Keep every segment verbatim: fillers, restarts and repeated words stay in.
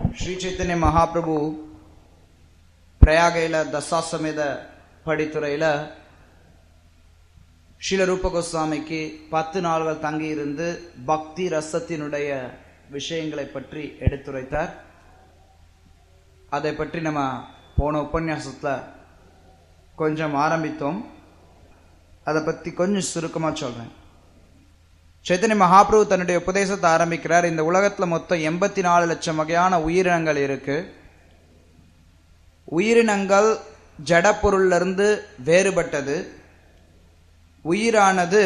श्री चैतन्य महाप्रभु प्रयागैल दशासमेध படித்துறையில ஸ்ரீல ரூப கோஸ்வாமிக்கு பத்து நாள்கள் தங்கி இருந்து பக்தி ரசத்தினுடைய விஷயங்களை பற்றி எடுத்துரைத்தார். அதை பற்றி நம்ம போன உபன்யாசத்துல கொஞ்சம் ஆரம்பித்தோம். அதை பற்றி கொஞ்சம் சுருக்கமா சொல்றேன். சைத்தன்ய மகாபிரபு தன்னுடைய உபதேசத்தை ஆரம்பிக்கிறார். இந்த உலகத்துல மொத்தம் எண்பத்தி நாலு லட்சம் வகையான உயிரினங்கள் இருக்கு. உயிரினங்கள் ஜடப்பொருள்ல இருந்து வேறுபட்டது. உயிரானது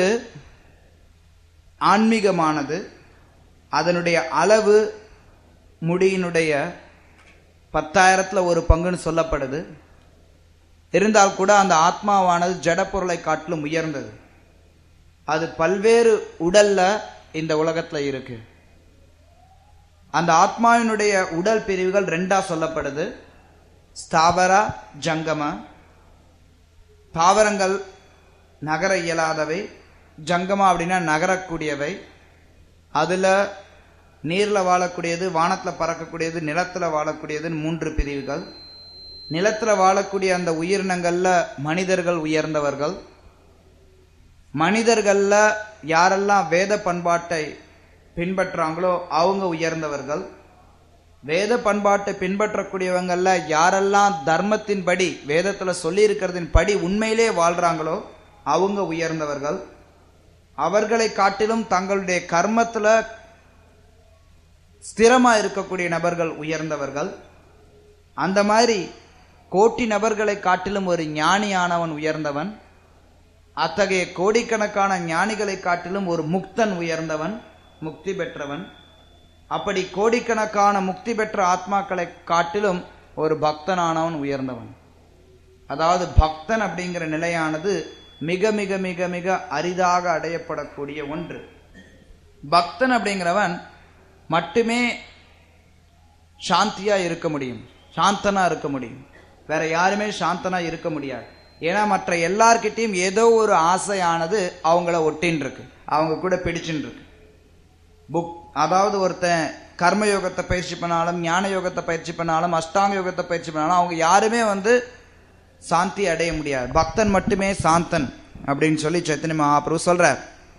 ஆன்மீகமானது. அதனுடைய அளவு முடியினுடைய பத்தாயிரத்துல ஒரு பங்குன்னு சொல்லப்படுது. இருந்தால் கூட அந்த ஆத்மாவானது ஜடப்பொருளை காட்டிலும் உயர்ந்தது. அது பல்வேறு உடல்ல இந்த உலகத்துல இருக்கு. அந்த ஆத்மாவினுடைய உடல் பிரிவுகள் ரெண்டா சொல்லப்படுது. ஸ்தாவர ஜங்கம. தாவரங்கள் நகர இயலாதவை, ஜங்கமா அப்படின்னா நகரக்கூடியவை. அதுல நீர்ல வாழக்கூடியது, வானத்துல பறக்கக்கூடியது, நிலத்துல வாழக்கூடியதுன்னு மூன்று பிரிவுகள். நிலத்துல வாழக்கூடிய அந்த உயிரினங்கள்ல மனிதர்கள் உயர்ந்தவர்கள். மனிதர்கள்ல யாரெல்லாம் வேத பண்பாட்டை பின்பற்றாங்களோ அவங்க உயர்ந்தவர்கள். வேத பண்பாட்டை பின்பற்றக்கூடியவங்கள்ல யாரெல்லாம் தர்மத்தின்படி வேதத்துல சொல்லி இருக்கிறதின் படி உண்மையிலே வாழ்றாங்களோ அவங்க உயர்ந்தவர்கள். அவர்களை காட்டிலும் தங்களுடைய கர்மத்துல ஸ்திரமா இருக்கக்கூடிய நபர்கள் உயர்ந்தவர்கள். அந்த மாதிரி கோட்டி நபர்களை காட்டிலும் ஒரு ஞானியானவன் உயர்ந்தவன். அத்தகைய கோடிக்கணக்கான ஞானிகளை காட்டிலும் ஒரு முக்தன் உயர்ந்தவன், முக்தி பெற்றவன். அப்படி கோடிக்கணக்கான முக்தி பெற்ற ஆத்மாக்களை காட்டிலும் ஒரு பக்தனானவன் உயர்ந்தவன். அதாவது பக்தன் அப்படிங்கிற நிலையானது மிக மிக மிக மிக அரிதாக அடையப்படக்கூடிய ஒன்று. பக்தன் அப்படிங்கிறவன் மட்டுமே சாந்தியா இருக்க முடியும், சாந்தனா இருக்க முடியும். வேற யாருமே சாந்தனா இருக்க முடியாது. ஏன்னா மற்ற எல்லார்கிட்டையும் ஏதோ ஒரு ஆசையானது அவங்கள ஒட்டின்னு இருக்கு, அவங்க கூட பிடிச்சுன்னு இருக்கு. புக் அதாவது ஒருத்தன் கர்மயோகத்தை பயிற்சி பண்ணாலும், ஞான யோகத்தை பயிற்சி பண்ணாலும், அஷ்டாங்க யோகத்தை பயிற்சி பண்ணாலும் அவங்க யாருமே வந்து சாந்தி அடைய முடியாது. பக்தன் மட்டுமே சாந்தன் அப்படின்னு சொல்லி சைத்தன்ய மகாபிரபு சொல்றார்.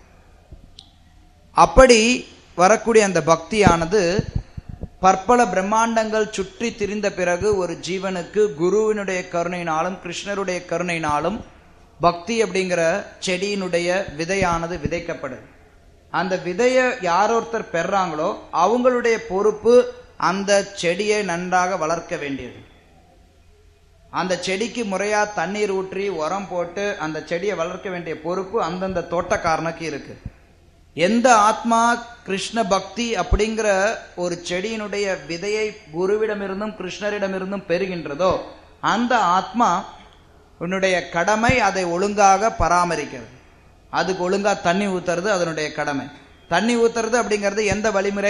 அப்படி வரக்கூடிய அந்த பக்தியானது பற்பல பிரம்மாண்டங்கள் சுற்றி திரிந்த பிறகு ஒரு ஜீவனுக்கு குருவினுடைய கருணையினாலும் கிருஷ்ணருடைய கருணையினாலும் பக்தி அப்படிங்கிற செடியினுடைய விதையானது விதைக்கப்படுது. அந்த விதையை யாரொருத்தர் பெறாங்களோ அவங்களுடைய பொறுப்பு அந்த செடியை நன்றாக வளர்க்க வேண்டியது. அந்த செடிக்கு முறையா தண்ணீர் ஊற்றி உரம் போட்டு அந்த செடியை வளர்க்க வேண்டிய பொறுப்பு அந்தந்த தோட்டக்காரனுக்கு இருக்கு. எந்த ஆத்மா கிருஷ்ண பக்தி அப்படிங்கிற ஒரு செடியினுடைய விதையை குருவிடமிருந்தும் கிருஷ்ணரிடமிருந்தும் பெறுகின்றதோ அந்த ஆத்மா உன்னுடைய கடமை அதை ஒழுங்காக பராமரிக்கிறது. அதுக்கு ஒழுங்கா தண்ணி ஊத்துறது அதனுடைய கடமை. தண்ணி ஊத்துறது அப்படிங்கிறது எந்த வழிமுறை?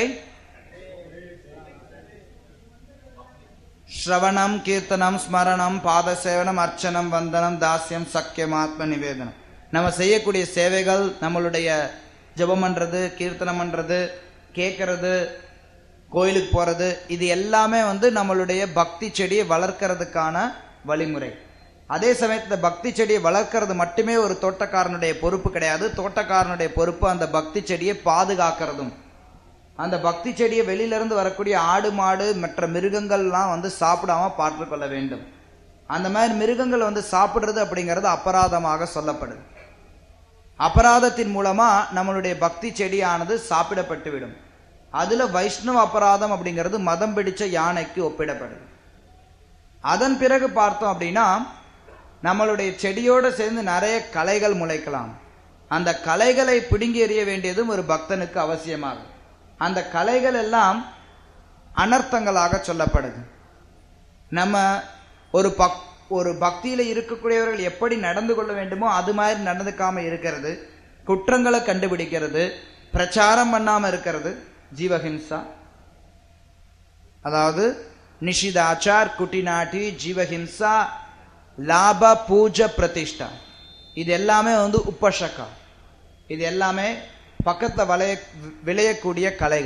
ஸ்ரவணம், கீர்த்தனம், ஸ்மரணம், பாத சேவனம், அர்ச்சனம், வந்தனம், தாஸ்யம், சக்கியம், ஆத்ம நிவேதனம். நம்ம செய்யக்கூடிய சேவைகள், நம்மளுடைய ஜபம் பண்றது, கீர்த்தனம் பண்றது, கேட்கறது, கோயிலுக்கு போறது, இது எல்லாமே வந்து நம்மளுடைய பக்தி செடியை வளர்க்கறதுக்கான வழிமுறை. அதே சமயத்துல பக்தி செடியை வளர்க்கறது மட்டுமே ஒரு தோட்டக்காரனுடைய பொறுப்பு கிடையாது. தோட்டக்காரனுடைய பொறுப்பு அந்த பக்தி செடியை பாதுகாக்கிறதும். அந்த பக்தி செடியை வெளியில இருந்து வரக்கூடிய ஆடு மாடு மற்ற மிருகங்கள்லாம் வந்து சாப்பிடாம பார்த்து கொள்ள வேண்டும். அந்த மாதிரி மிருகங்கள் வந்து சாப்பிடுறது அப்படிங்கிறது அபராதமாக சொல்லப்படுது. அபராதத்தின் மூலமா நம்மளுடைய பக்தி செடியானது சாப்பிடப்பட்டு விடும். அதுல வைஷ்ணவ அபராதம் அப்படிங்கிறது மதம் பிடிச்ச யானைக்கு ஒப்பிடப்படுது. அதன் பிறகு பார்த்தோம் அப்படின்னா நம்மளுடைய செடியோடு சேர்ந்து நிறைய களைகள் முளைக்கலாம். அந்த களைகளை பிடுங்கி எறிய வேண்டியதும் ஒரு பக்தனுக்கு அவசியமாகும். அந்த களைகள் எல்லாம் அனர்த்தங்களாக சொல்லப்படுது. நம்ம ஒரு பக் ஒரு பக்தியில இருக்கக்கூடியவர்கள் எப்படி நடந்து கொள்ள வேண்டுமோ அது மாதிரி நடந்துக்காம இருக்கிறது, குற்றங்களை கண்டுபிடிக்கிறது, பிரச்சாரம் பண்ணாம இருக்கிறது ஜீவஹிம்சா. அதாவது நிஷிதாச்சார், குட்டிநாட்டி, ஜீவஹிம்சா, லாப, பூஜ, பிரதிஷ்டா, இது எல்லாமே வந்து உபசகா. இது எல்லாமே பக்கத்துல வளைய விளையக்கூடிய கலைகள்.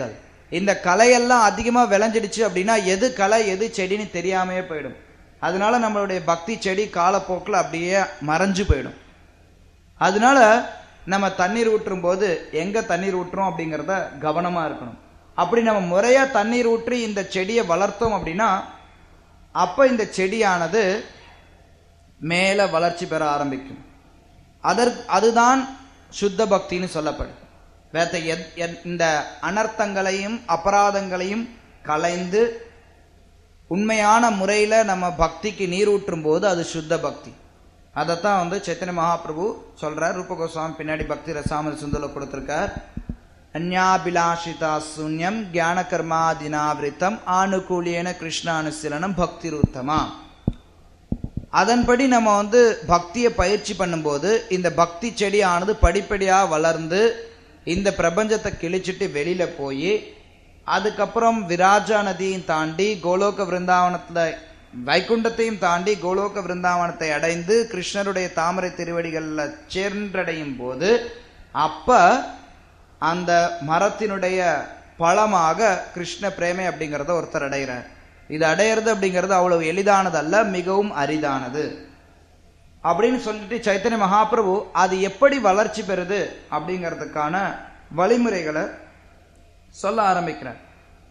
இந்த கலையெல்லாம் அதிகமா விளைஞ்சிடுச்சு அப்படின்னா எது கலை எது செடின்னு தெரியாமையே போயிடும். அதனால நம்மளுடைய பக்தி செடி காலப்போக்கில் அப்படியே மறைஞ்சு போயிடும். அதனால நம்ம தண்ணீர் ஊற்றும் போது எங்க தண்ணீர் ஊற்றுறோம் அப்படிங்கிறத கவனமா இருக்கணும். அப்படி நம்ம முறையா தண்ணீர் ஊற்றி இந்த செடியை வளர்த்தோம் அப்படின்னா அப்ப இந்த செடியானது மேல வளர்ச்சி பெற ஆரம்பிக்கும். அதற்கு அதுதான் சுத்த பக்தின்னு சொல்லப்படும். வேற இந்த அனர்த்தங்களையும் அபராதங்களையும் கலைந்து உண்மையான முறையில நம்ம பக்திக்கு நீர் ஊற்றும் போது அது சுத்த பக்தி. அதைத்தான் வந்து சைத்தன்ய மகாபிரபு சொல்றார். ரூப கோஸ்வாமி பின்னாடி பக்தி ரசாமல சுந்தல கொடுத்திருக்கார். அந்யாபிலாஷிதா சூன்யம் ஞான கர்மாதினாவிருத்தம் ஆனுகூலியன கிருஷ்ணானுசீலனம் பக்தி ரூத்தமா. அதன்படி நம்ம வந்து பக்தியை பயிற்சி பண்ணும்போது இந்த பக்தி செடியானது படிப்படியா வளர்ந்து இந்த பிரபஞ்சத்தை கிழிச்சிட்டு வெளியில போய் அதுக்கப்புறம் விராஜா நதியும் தாண்டி கோலோக விருந்தாவனத்துல வைகுண்டத்தையும் தாண்டி கோலோக விருந்தாவனத்தை அடைந்து கிருஷ்ணருடைய தாமரை திருவடிகள்ல சேர்ந்தடையும் போது அப்ப அந்த மரத்தினுடைய பழமாக கிருஷ்ண பிரேமை அப்படிங்கிறத ஒருத்தர் அடைகிறார். இது அடையிறது அப்படிங்கிறது அவ்வளவு எளிதானது அல்ல, மிகவும் அரிதானது அப்படின்னு சொல்லிட்டு சைத்தன்ய மகாபிரபு அது எப்படி வளர்ச்சி பெறுது அப்படிங்கிறதுக்கான வழிமுறைகளை சொல்ல ஆரம்பிக்கிறார்.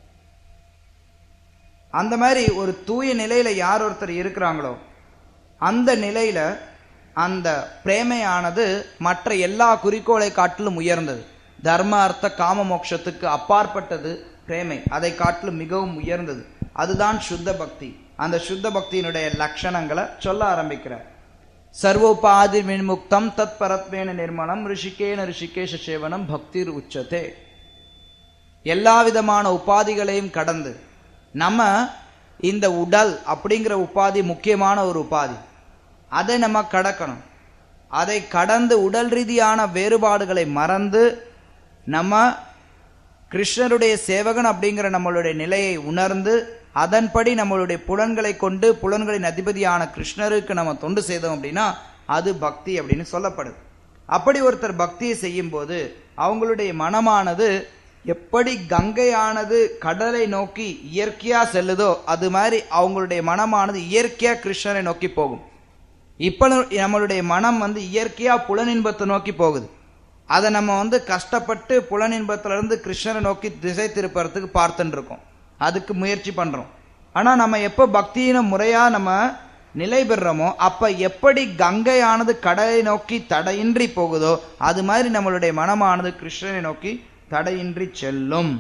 அந்த மாதிரி ஒரு தூய நிலையில யார் ஒருத்தர் இருக்கிறாங்களோ அந்த நிலையில அந்த பிரேமையானது மற்ற எல்லா குறிக்கோளை காட்டிலும் உயர்ந்தது. தர்ம அர்த்த காம மோட்சத்துக்கு அப்பாற்பட்டது பிரேமை, அதை காட்டிலும் மிகவும் உயர்ந்தது. அதுதான் சுத்த பக்தி. அந்த சுத்த பக்தியினுடைய லட்சணங்களை சொல்ல ஆரம்பிக்கிறார். சர்வோபாதி வின்முக்தம் தத் பரத்வேன நிர்மலம் ரிஷிகேன ரிஷிகேஷ சேவனம் பக்திர் உச்சதே. எல்லா விதமான உபாதிகளையும் கடந்து நம்ம இந்த உடல் அப்படிங்கிற உபாதி முக்கியமான ஒரு உபாதி, அதை நம்ம கடக்கணும். அதை கடந்து உடல் ரீதியான வேறுபாடுகளை மறந்து நம்ம கிருஷ்ணருடைய சேவகன் அப்படிங்கிற நம்மளுடைய நிலையை உணர்ந்து அதன்படி நம்மளுடைய புலன்களை கொண்டு புலன்களின் அதிபதியான கிருஷ்ணருக்கு நம்ம தொண்டு செய்தோம் அப்படின்னா அது பக்தி அப்படின்னு சொல்லப்படுது. அப்படி ஒருத்தர் பக்தியை செய்யும் போது அவங்களுடைய மனமானது எப்படி கங்கையானது கடலை நோக்கி இயற்கையா செல்லுதோ அது மாதிரி அவங்களுடைய மனமானது இயற்கையா கிருஷ்ணரை நோக்கி போகும். இப்ப நம்மளுடைய மனம் வந்து இயற்கையா புலனின்பத்தை நோக்கி போகுது. அதை நம்ம வந்து கஷ்டப்பட்டு புலனின்பத்துல இருந்து கிருஷ்ணரை நோக்கி திசை திருப்பறதுக்கு பார்த்துட்டு இருக்கோம், அதுக்கு முயற்சி பண்றோம். ஆனா நம்ம எப்ப பக்தியின முறையா நம்ம நிலை பெறுறோமோ அப்ப எப்படி கங்கையானது கடலை நோக்கி தடையின்றி போகுதோ அது மாதிரி நம்மளுடைய மனமானது கிருஷ்ணரை நோக்கி தடையின்றி செல்லும்.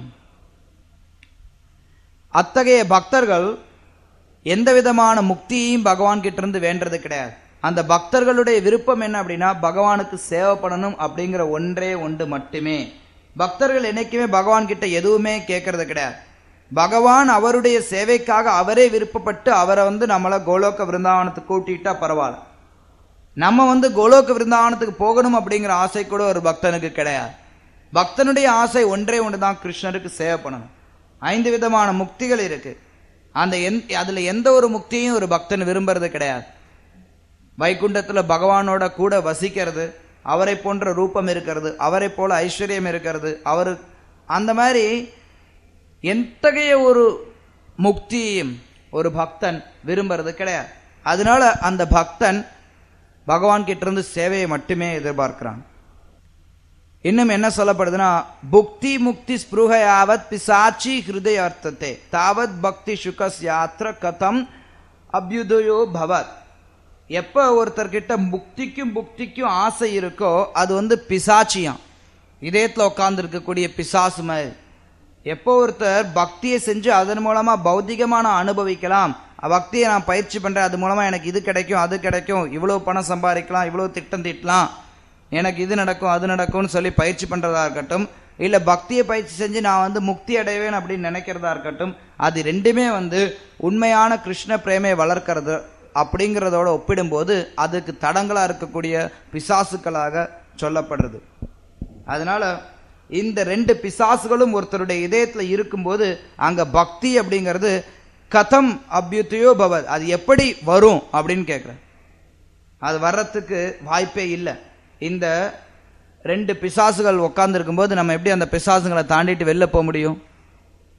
அத்தகைய பக்தர்கள் எந்த விதமான முக்தியையும் பகவான் கிட்ட இருந்து வேண்டது கிடையாது. அந்த பக்தர்களுடைய விருப்பம் என்ன அப்படின்னா பகவானுக்கு சேவை பண்ணணும் அப்படிங்கிற ஒன்றே ஒன்று மட்டுமே. பக்தர்கள் என்னைக்குமே பகவான் கிட்ட எதுவுமே கேட்கறது கிடையாது. பகவான் அவருடைய சேவைக்காக அவரே விருப்பப்பட்டு அவரை வந்து நம்மளை கோலோக விருந்தாவனத்துக்கு கூட்டிட்டா பரவாயில்ல. நம்ம வந்து கோலோக விருந்தாவனத்துக்கு போகணும் அப்படிங்கிற ஆசை கூட ஒரு பக்தனுக்கு கிடையாது. பக்தனுடைய ஆசை ஒன்றே ஒன்றுதான், கிருஷ்ணருக்கு சேவை பண்ணணும். ஐந்து விதமான முக்திகள் இருக்கு. அந்த அதுல எந்த ஒரு முக்தியும் ஒரு பக்தன் விரும்புறது கிடையாது. வைகுண்டத்துல பகவானோட கூட வசிக்கிறது, அவரை போன்ற ரூபம் இருக்கிறது, அவரை போல ஐஸ்வர்யம் இருக்கிறது, அவரு அந்த மாதிரி எத்தகைய ஒரு முக்தியையும் ஒரு பக்தன் விரும்புறது கிடையாது. அதனால அந்த பக்தன் பகவான் கிட்ட இருந்து சேவையை மட்டுமே எதிர்பார்க்கிறான். இன்னும் என்ன சொல்லப்படுதுன்னா புக்தி முக்தி ஸ்பிருஹயாவத் பிசாச்சி ஹிருதயார்த்தத்தை தாவத் பக்தி சுகஸ் யாத்ர கதம் அபியுதயோ பவத். எப்ப ஒருத்தர்கிட்ட முக்திக்கும் புக்திக்கும் ஆசை இருக்கோ அது வந்து பிசாச்சியாம், இதயத்துல உட்கார்ந்து இருக்கக்கூடிய பிசாசு மாதிரி. எப்போ ஒருத்தர் பக்தியை செஞ்சு அதன் மூலமா பௌத்திகமான அனுபவிக்கலாம், பக்தியை நான் பயிற்சி பண்றேன் அது மூலமா எனக்கு இது கிடைக்கும் அது கிடைக்கும், இவ்வளவு பணம் சம்பாதிக்கலாம், இவ்வளவு திட்டம் திட்டலாம், எனக்கு இது நடக்கும் அது நடக்கும்னு சொல்லி பயிற்சி பண்றதா இருக்கட்டும், இல்ல பக்தியை பயிற்சி செஞ்சு நான் வந்து முக்தி அடைவேன் அப்படின்னு நினைக்கிறதா இருக்கட்டும், அது ரெண்டுமே வந்து உண்மையான கிருஷ்ண பிரேமையை வளர்க்கிறது அப்படிங்கிறதோட ஒப்பிடும்போது அதுக்கு தடங்களா இருக்கக்கூடிய பிசாசுக்களாக சொல்லப்படுறது. அதனால இந்த ரெண்டு பிசாசுகளும் ஒருத்தருடைய இதயத்துல இருக்கும்போது அங்க பக்தி அப்படிங்கிறது கதம் அபியுதயோ பவத், அது எப்படி வரும் அப்படின்னு கேட்கிறேன். அது வர்றதுக்கு வாய்ப்பே இல்லை. இந்த ரெண்டு பிசாசுகள் உட்கார்ந்து இருக்கும்போது நம்ம எப்படி அந்த பிசாசுகளை தாண்டிட்டு வெளில போக முடியும்?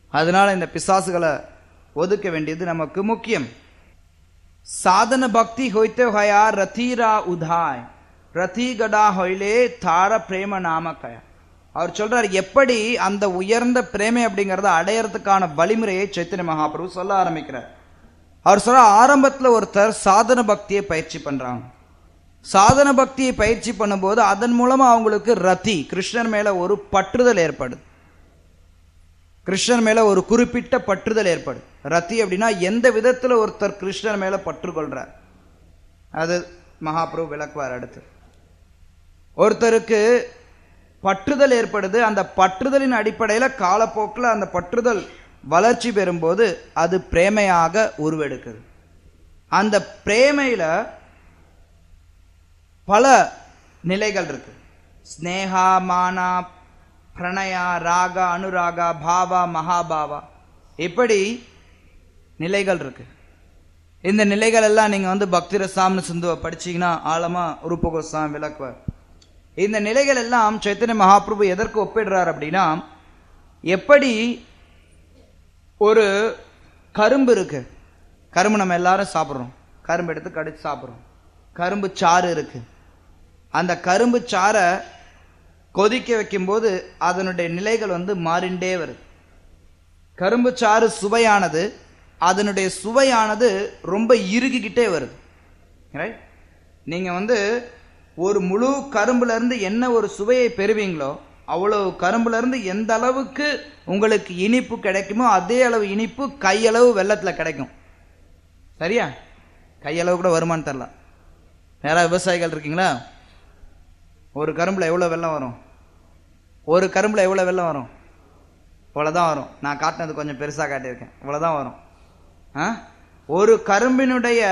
அதனால இந்த பிசாசுகளை ஒதுக்க வேண்டியது நமக்கு முக்கியம். சாதன பக்தி ஹொய்த்தே ஹயா ரதீரா உதாய் ரதி கடா ஹொய்லே தார பிரேம நாமக்கயா. அவர் சொல்றார், எப்படி அந்த உயர்ந்த பிரேமை அப்படிங்கறத அடையறதுக்கான வழிமுறையை சைத்தன்ய மகாபிரபு சொல்ல ஆரம்பிக்கிறார். அவர் சொல்ற, ஆரம்பத்துல ஒருத்தர் சாதன பக்தியை பயிற்சி பண்றாங்க. சாதன பக்தியை பயிற்சி பண்ணும்போது அதன் மூலமா அவங்களுக்கு ரதி, கிருஷ்ணர் மேல ஒரு பற்றுதல் ஏற்படுது. கிருஷ்ணர் மேல ஒரு குறிப்பிட்ட பற்றுதல் ஏற்படும். ரத்தி அப்படின்னா எந்த விதத்துல ஒருத்தர் கிருஷ்ணர் மேல பற்று கொள்றார், அது மகாபிரபு விளக்குவார். அடுத்து ஒருத்தருக்கு பற்றுதல் ஏற்படுது. அந்த பற்றுதலின் அடிப்படையில காலப்போக்கில் அந்த பற்றுதல் வளர்ச்சி பெறும்போது அது பிரேமையாக உருவெடுக்குது. அந்த பிரேமையில பல நிலைகள் இருக்கு. ஸ்னேகா, மானா, பிரணயா, ராகா, அனுராகா, பாவா, மகாபாவா, இப்படி நிலைகள் இருக்கு. இந்த நிலைகள் எல்லாம் நீங்க வந்து பக்தி ரசாம்னு சிந்துவை படிச்சீங்கன்னா ஆழமா ரூப கோஸ்வாமி விளக்குவார். இந்த நிலைகள் எல்லாம் சைத்தன்ய மகாபிரபு எதற்கு ஒப்பிடுறார் அப்படின்னா, எப்படி ஒரு கரும்பு இருக்கு, கரும்பு நம்ம எல்லாரும் சாப்பிட்றோம், கரும்பு எடுத்து கடிச்சு சாப்பிட்றோம். கரும்பு சாறு இருக்கு. அந்த கரும்பு சாறை கொதிக்க வைக்கும் போது அதனுடைய நிலைகள் வந்து மாறிண்டே வருது. கரும்பு சாறு சுவையானது, அதனுடைய சுவையானது ரொம்ப இறுகிக்கிட்டே வருது. நீங்க வந்து ஒரு முழு கரும்புல இருந்து என்ன ஒரு சுவையை பெறுவீங்களோ, அவ்வளவு கரும்புல இருந்து எந்த அளவுக்கு உங்களுக்கு இனிப்பு கிடைக்குமோ அதே அளவு இனிப்பு கையளவு வெள்ளத்துல கிடைக்கும். சரியா? கையளவு கூட வருமானு தெரியல. நேரா விவசாயிகள் இருக்கீங்களா? ஒரு கரும்புல எவ்வளவு வெள்ளம் வரும்? ஒரு கரும்புல எவ்வளவு வெள்ளம் வரும்? இவ்வளவுதான் வரும். நான் காட்டினது கொஞ்சம் பெருசா காட்டியிருக்கேன். இவ்வளவுதான் வரும். ஒரு கரும்பினுடைய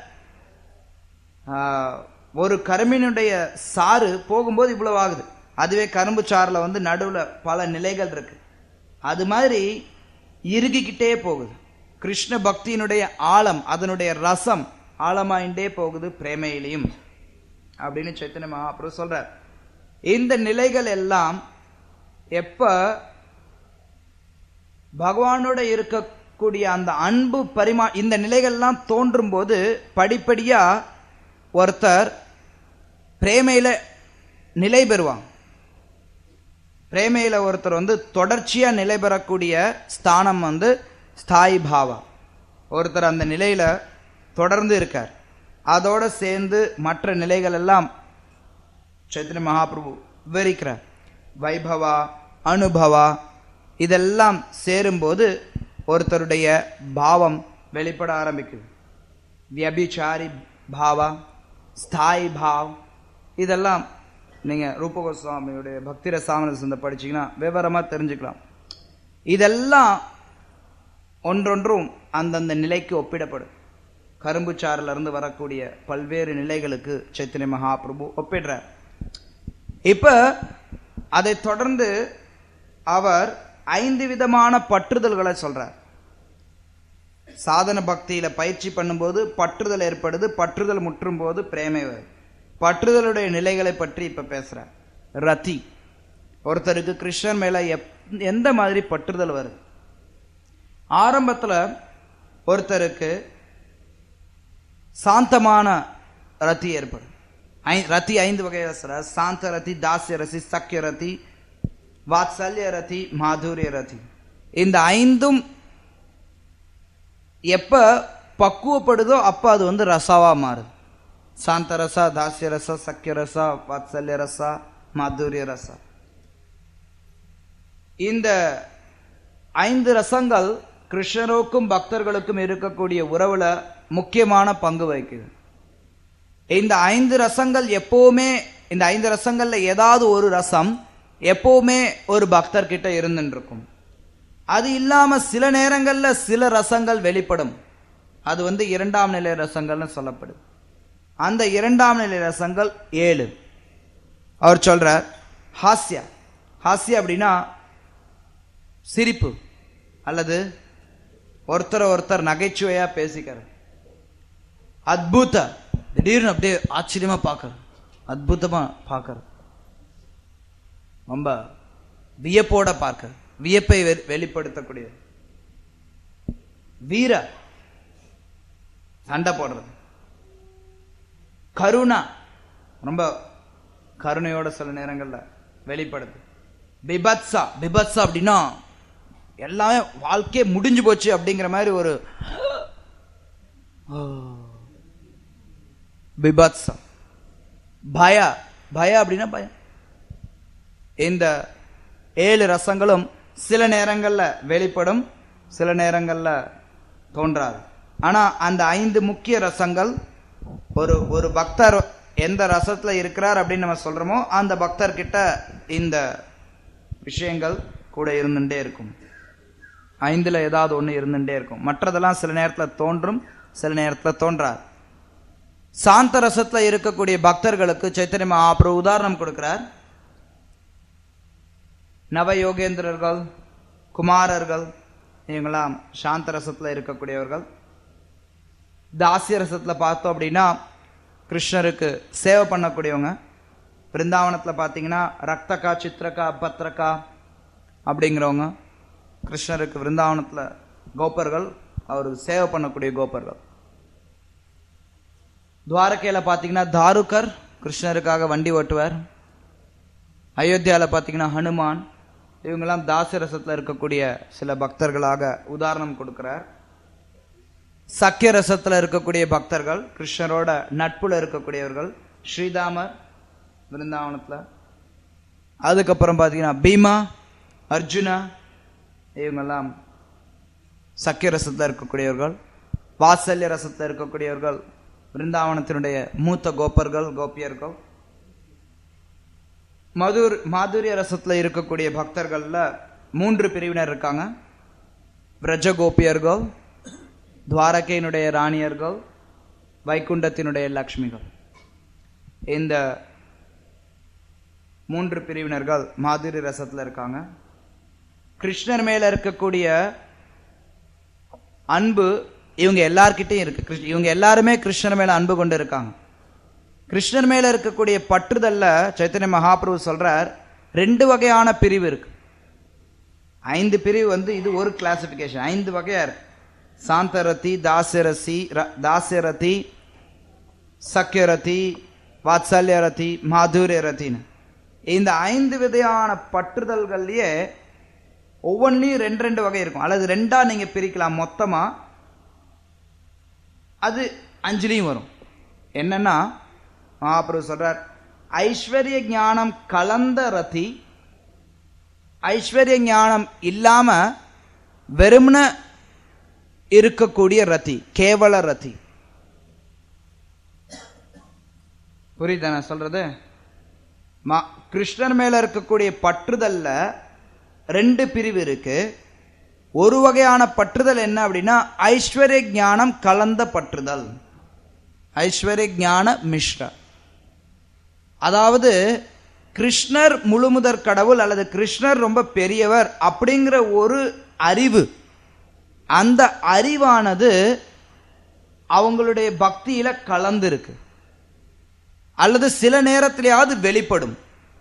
ஒரு கரும்பினுடைய சாறு போகும்போது இவ்வளவு ஆகுது. அதுவே கரும்பு சாறுல வந்து நடுவுல பல நிலைகள் இருக்கு. அது மாதிரி இறுகிக்கிட்டே போகுது. கிருஷ்ண பக்தியினுடைய ஆழம், அதனுடைய ரசம் ஆழமாயிண்டே போகுது பிரேமையிலையும் அப்படின்னு சைத்தன்ய மகாபிரபு சொல்றார். இந்த நிலைகள் எல்லாம் எப்ப பகவானோட இருக்கக்கூடிய அந்த அன்பு பரிமா இந்த நிலைகள்லாம் தோன்றும் போது படிப்படியா ஒருத்தர் பிரேமையில நிலை பெறுவாங்க. பிரேமையில ஒருத்தர் வந்து தொடர்ச்சியா நிலை பெறக்கூடிய ஸ்தானம் வந்து ஸ்தாயி பாவா. ஒருத்தர் அந்த நிலையில தொடர்ந்து இருக்கார். அதோட சேர்ந்து மற்ற நிலைகள் எல்லாம் சைத்தன்ய மகாபிரபு விவரிக்கிறார். வைபவா, அனுபவா, இதெல்லாம் சேரும்போது ஒருத்தருடைய பாவம் வெளிப்பட ஆரம்பிக்குது. வியபிச்சாரி பாவா, ஸ்தாயி பாவ், இதெல்லாம் நீங்க ரூப கோஸ்வாமியுடைய பக்தி ரசாமன சிந்த படிச்சீங்கன்னா விவரமா தெரிஞ்சுக்கலாம். இதெல்லாம் ஒன்றொன்றும் அந்தந்த நிலைக்கு ஒப்பிடப்படும். கரும்பு சாறுல இருந்து வரக்கூடிய பல்வேறு நிலைகளுக்கு சைத்தன்ய மகாபிரபு ஒப்பிடுறார். இப்ப அதை தொடர்ந்து அவர் ஐந்து விதமான பற்றுதல்களை சொல்றார். சாதன பக்தியில பயிற்சி பண்ணும்போது பற்றுதல் ஏற்படுது. பற்றுதல் முற்றும் போது பிரேமை வருது. பற்றுதலுடைய நிலைகளை பற்றி இப்ப பேசுறார். ரதி, ஒருத்தருக்கு கிருஷ்ணர் மேல எந்த மாதிரி பற்றுதல் வருது? ஆரம்பத்துல ஒருத்தருக்கு சாந்தமான ரதி ஏற்படும். ரதி ஐந்து வகையா சொல்றார். சாந்த ரதி, தாஸ்ய ரதி, சக்கிய ரதி, வாத்சல்ய ரதி, மாதுரிய ரதி. இந்த ஐந்தும் எப்ப பக்குவப்படுதோ அப்ப அது வந்து ரசாவா மாறுது. சாந்த ரசா, தாஸ்ய ரசா, சக்கிய ரசா, வாத்சல்ய ரசா, மாதுரிய ரசா. இந்த ஐந்து ரசங்கள் கிருஷ்ணருக்கும் பக்தர்களுக்கும் இருக்கக்கூடிய உறவுல முக்கியமான பங்கு வகிக்குது. இந்த ஐந்து ரசங்கள் எப்பவுமே, இந்த ஐந்து ரசங்கள்ல ஏதாவது ஒரு ரசம் எப்பவுமே ஒரு பக்தர் கிட்ட இருந்துட்டு இருக்கும். அது இல்லாம சில நேரங்கள்ல சில ரசங்கள் வெளிப்படும். அது வந்து இரண்டாம் நிலை ரசங்கள்னு சொல்லப்படுது. அந்த இரண்டாம் நிலை ரசங்கள் ஏழு. அவர் சொல்றார் ஹாஸ்யா. ஹாஸ்யா அப்படின்னா சிரிப்பு அல்லது ஒருத்தர் ஒருத்தர் நகைச்சுவையா பேசிக்கிறது. அத்புத, திடீர்னு அப்படியே ஆச்சரியமா பார்க்கறது, அத்புதமா பார்க்கறது, ரொம்ப வியப்போட பார்க்கறது, வியப்பை வெளிப்படுத்தக்கூடியது. வீர, சண்டை போடுறது. கருணா, ரொம்ப கருணையோட சில நேரங்கள்ல வெளிப்படுது. பிபத்சா, பிபத்சா அப்படின்னா எல்லாமே வாழ்க்கையே முடிஞ்சு போச்சு அப்படிங்கிற மாதிரி ஒரு பிபத்சா. பய, பய அப்படின்னா பயம். இந்த ஏழு ரசங்களும் சில நேரங்கள்ல வெளிப்படும், சில நேரங்கள்ல தோன்றாது. ஆனா அந்த ஐந்து முக்கிய ரசங்கள் ஒரு ஒரு பக்தர் எந்த ரசத்துல இருக்கிறார் அப்படின்னு நம்ம சொல்றோமோ அந்த பக்தர் கிட்ட இந்த விஷயங்கள் கூட இருந்துட்டே இருக்கும். ஐந்துல ஏதாவது ஒண்ணு இருந்துட்டே இருக்கும். மற்றதெல்லாம் சில நேரத்துல தோன்றும், சில நேரத்துல தோன்றாது. சாந்த ரசத்துல இருக்கக்கூடிய பக்தர்களுக்கு சைத்தன்ய மகாபிரபு உதாரணம் கொடுக்கிறார். நவயோகேந்திரர்கள், குமாரர்கள், இவங்களாம் சாந்த ரசத்துல இருக்கக்கூடியவர்கள். தாசிய ரசத்துல பார்த்தோம் அப்படின்னா கிருஷ்ணருக்கு சேவை பண்ணக்கூடியவங்க. பிருந்தாவனத்துல பாத்தீங்கன்னா ரக்தகா, சித்திரகா, பத்ரகா அப்படிங்கிறவங்க கிருஷ்ணருக்கு பிருந்தாவனத்துல கோப்பர்கள், அவருக்கு சேவை பண்ணக்கூடிய கோப்பர்கள். துவாரகையில பாத்தீங்கன்னா தாருகர் கிருஷ்ணருக்காக வண்டி ஓட்டுவார். அயோத்தியால பாத்தீங்கன்னா ஹனுமான். இவங்கெல்லாம் தாசிய ரசத்துல இருக்கக்கூடிய சில பக்தர்களாக உதாரணம் கொடுக்கிறார். சக்கிய ரசத்துல இருக்கக்கூடிய பக்தர்கள், கிருஷ்ணரோட நட்புல இருக்கக்கூடியவர்கள், ஸ்ரீதாமர் பிருந்தாவனத்துல. அதுக்கப்புறம் பாத்தீங்கன்னா பீமா, அர்ஜுனா, இவங்கெல்லாம் சக்கிய ரசத்துல இருக்கக்கூடியவர்கள். வாத்சல்ய ரசத்துல இருக்கக்கூடியவர்கள் பிருந்தாவனத்தினுடைய மூத்த கோப்பர்கள், கோபியர்கள். மதுர் மாதுரிய ரசத்துல இருக்கக்கூடிய பக்தர்கள்ல மூன்று பிரிவினர் இருக்காங்க. பிரஜ கோபியர்கள், துவாரகையினுடைய ராணியர்கள், வைகுண்டத்தினுடைய லக்ஷ்மிகள். இந்த மூன்று பிரிவினர்கள் மாதுரி ரசத்துல இருக்காங்க. கிருஷ்ணர் மேல இருக்கக்கூடிய அன்பு இவங்க எல்லார்கிட்டையும் இருக்கு. இவங்க எல்லாருமே கிருஷ்ணர் மேல அன்பு கொண்டு இருக்காங்க. கிருஷ்ணர் மேல இருக்கக்கூடிய பற்றுதல்ல சைத்தன்ய மகாபிரபு சொல்றார், ரெண்டு வகையான பிரிவு இருக்கு. ஐந்து பிரிவு வந்து இது ஒரு கிளாசிபிகேஷன், ஐந்து வகையா இருக்கு. சாந்தரதி, தாசியரசி, தாசியரதி, சக்கியரதி, வாத்சல்யரதி, மாதுரியரதின்னு இந்த ஐந்து விதையான பற்றுதல்கள்லயே ஒவ்வொன்றையும் ரெண்டு ரெண்டு வகை இருக்கும். அல்லது ரெண்டா நீங்க பிரிக்கலாம் மொத்தமா. அது அஞ்சுலையும் வரும். என்னன்னா மகாபிரபு சொல்றார், ஐஸ்வர்ய ஞானம் கலந்த ரதி, ஐஸ்வர்ய ஞானம் இல்லாம வெறுமன இருக்கக்கூடிய ரதி, கேவல ரதி. புரியுதா நான் சொல்றது? கிருஷ்ணர் மேல இருக்கக்கூடிய பற்றுதல்ல ரெண்டு பிரிவு இருக்கு. ஒரு வகையான பற்றுதல் என்ன அப்படின்னா ஐஸ்வர்ய ஞானம் கலந்த பற்றுதல், ஐஸ்வர்ய ஞான மிஸ்ர. அதாவது கிருஷ்ணர் முழுமுதற் கடவுள் அல்லது கிருஷ்ணர் ரொம்ப பெரியவர் அப்படிங்கிற ஒரு அறிவு, அந்த அறிவானது அவங்களுடைய பக்தியில கலந்து இருக்கு, அல்லது சில நேரத்திலேயாவது வெளிப்படும்.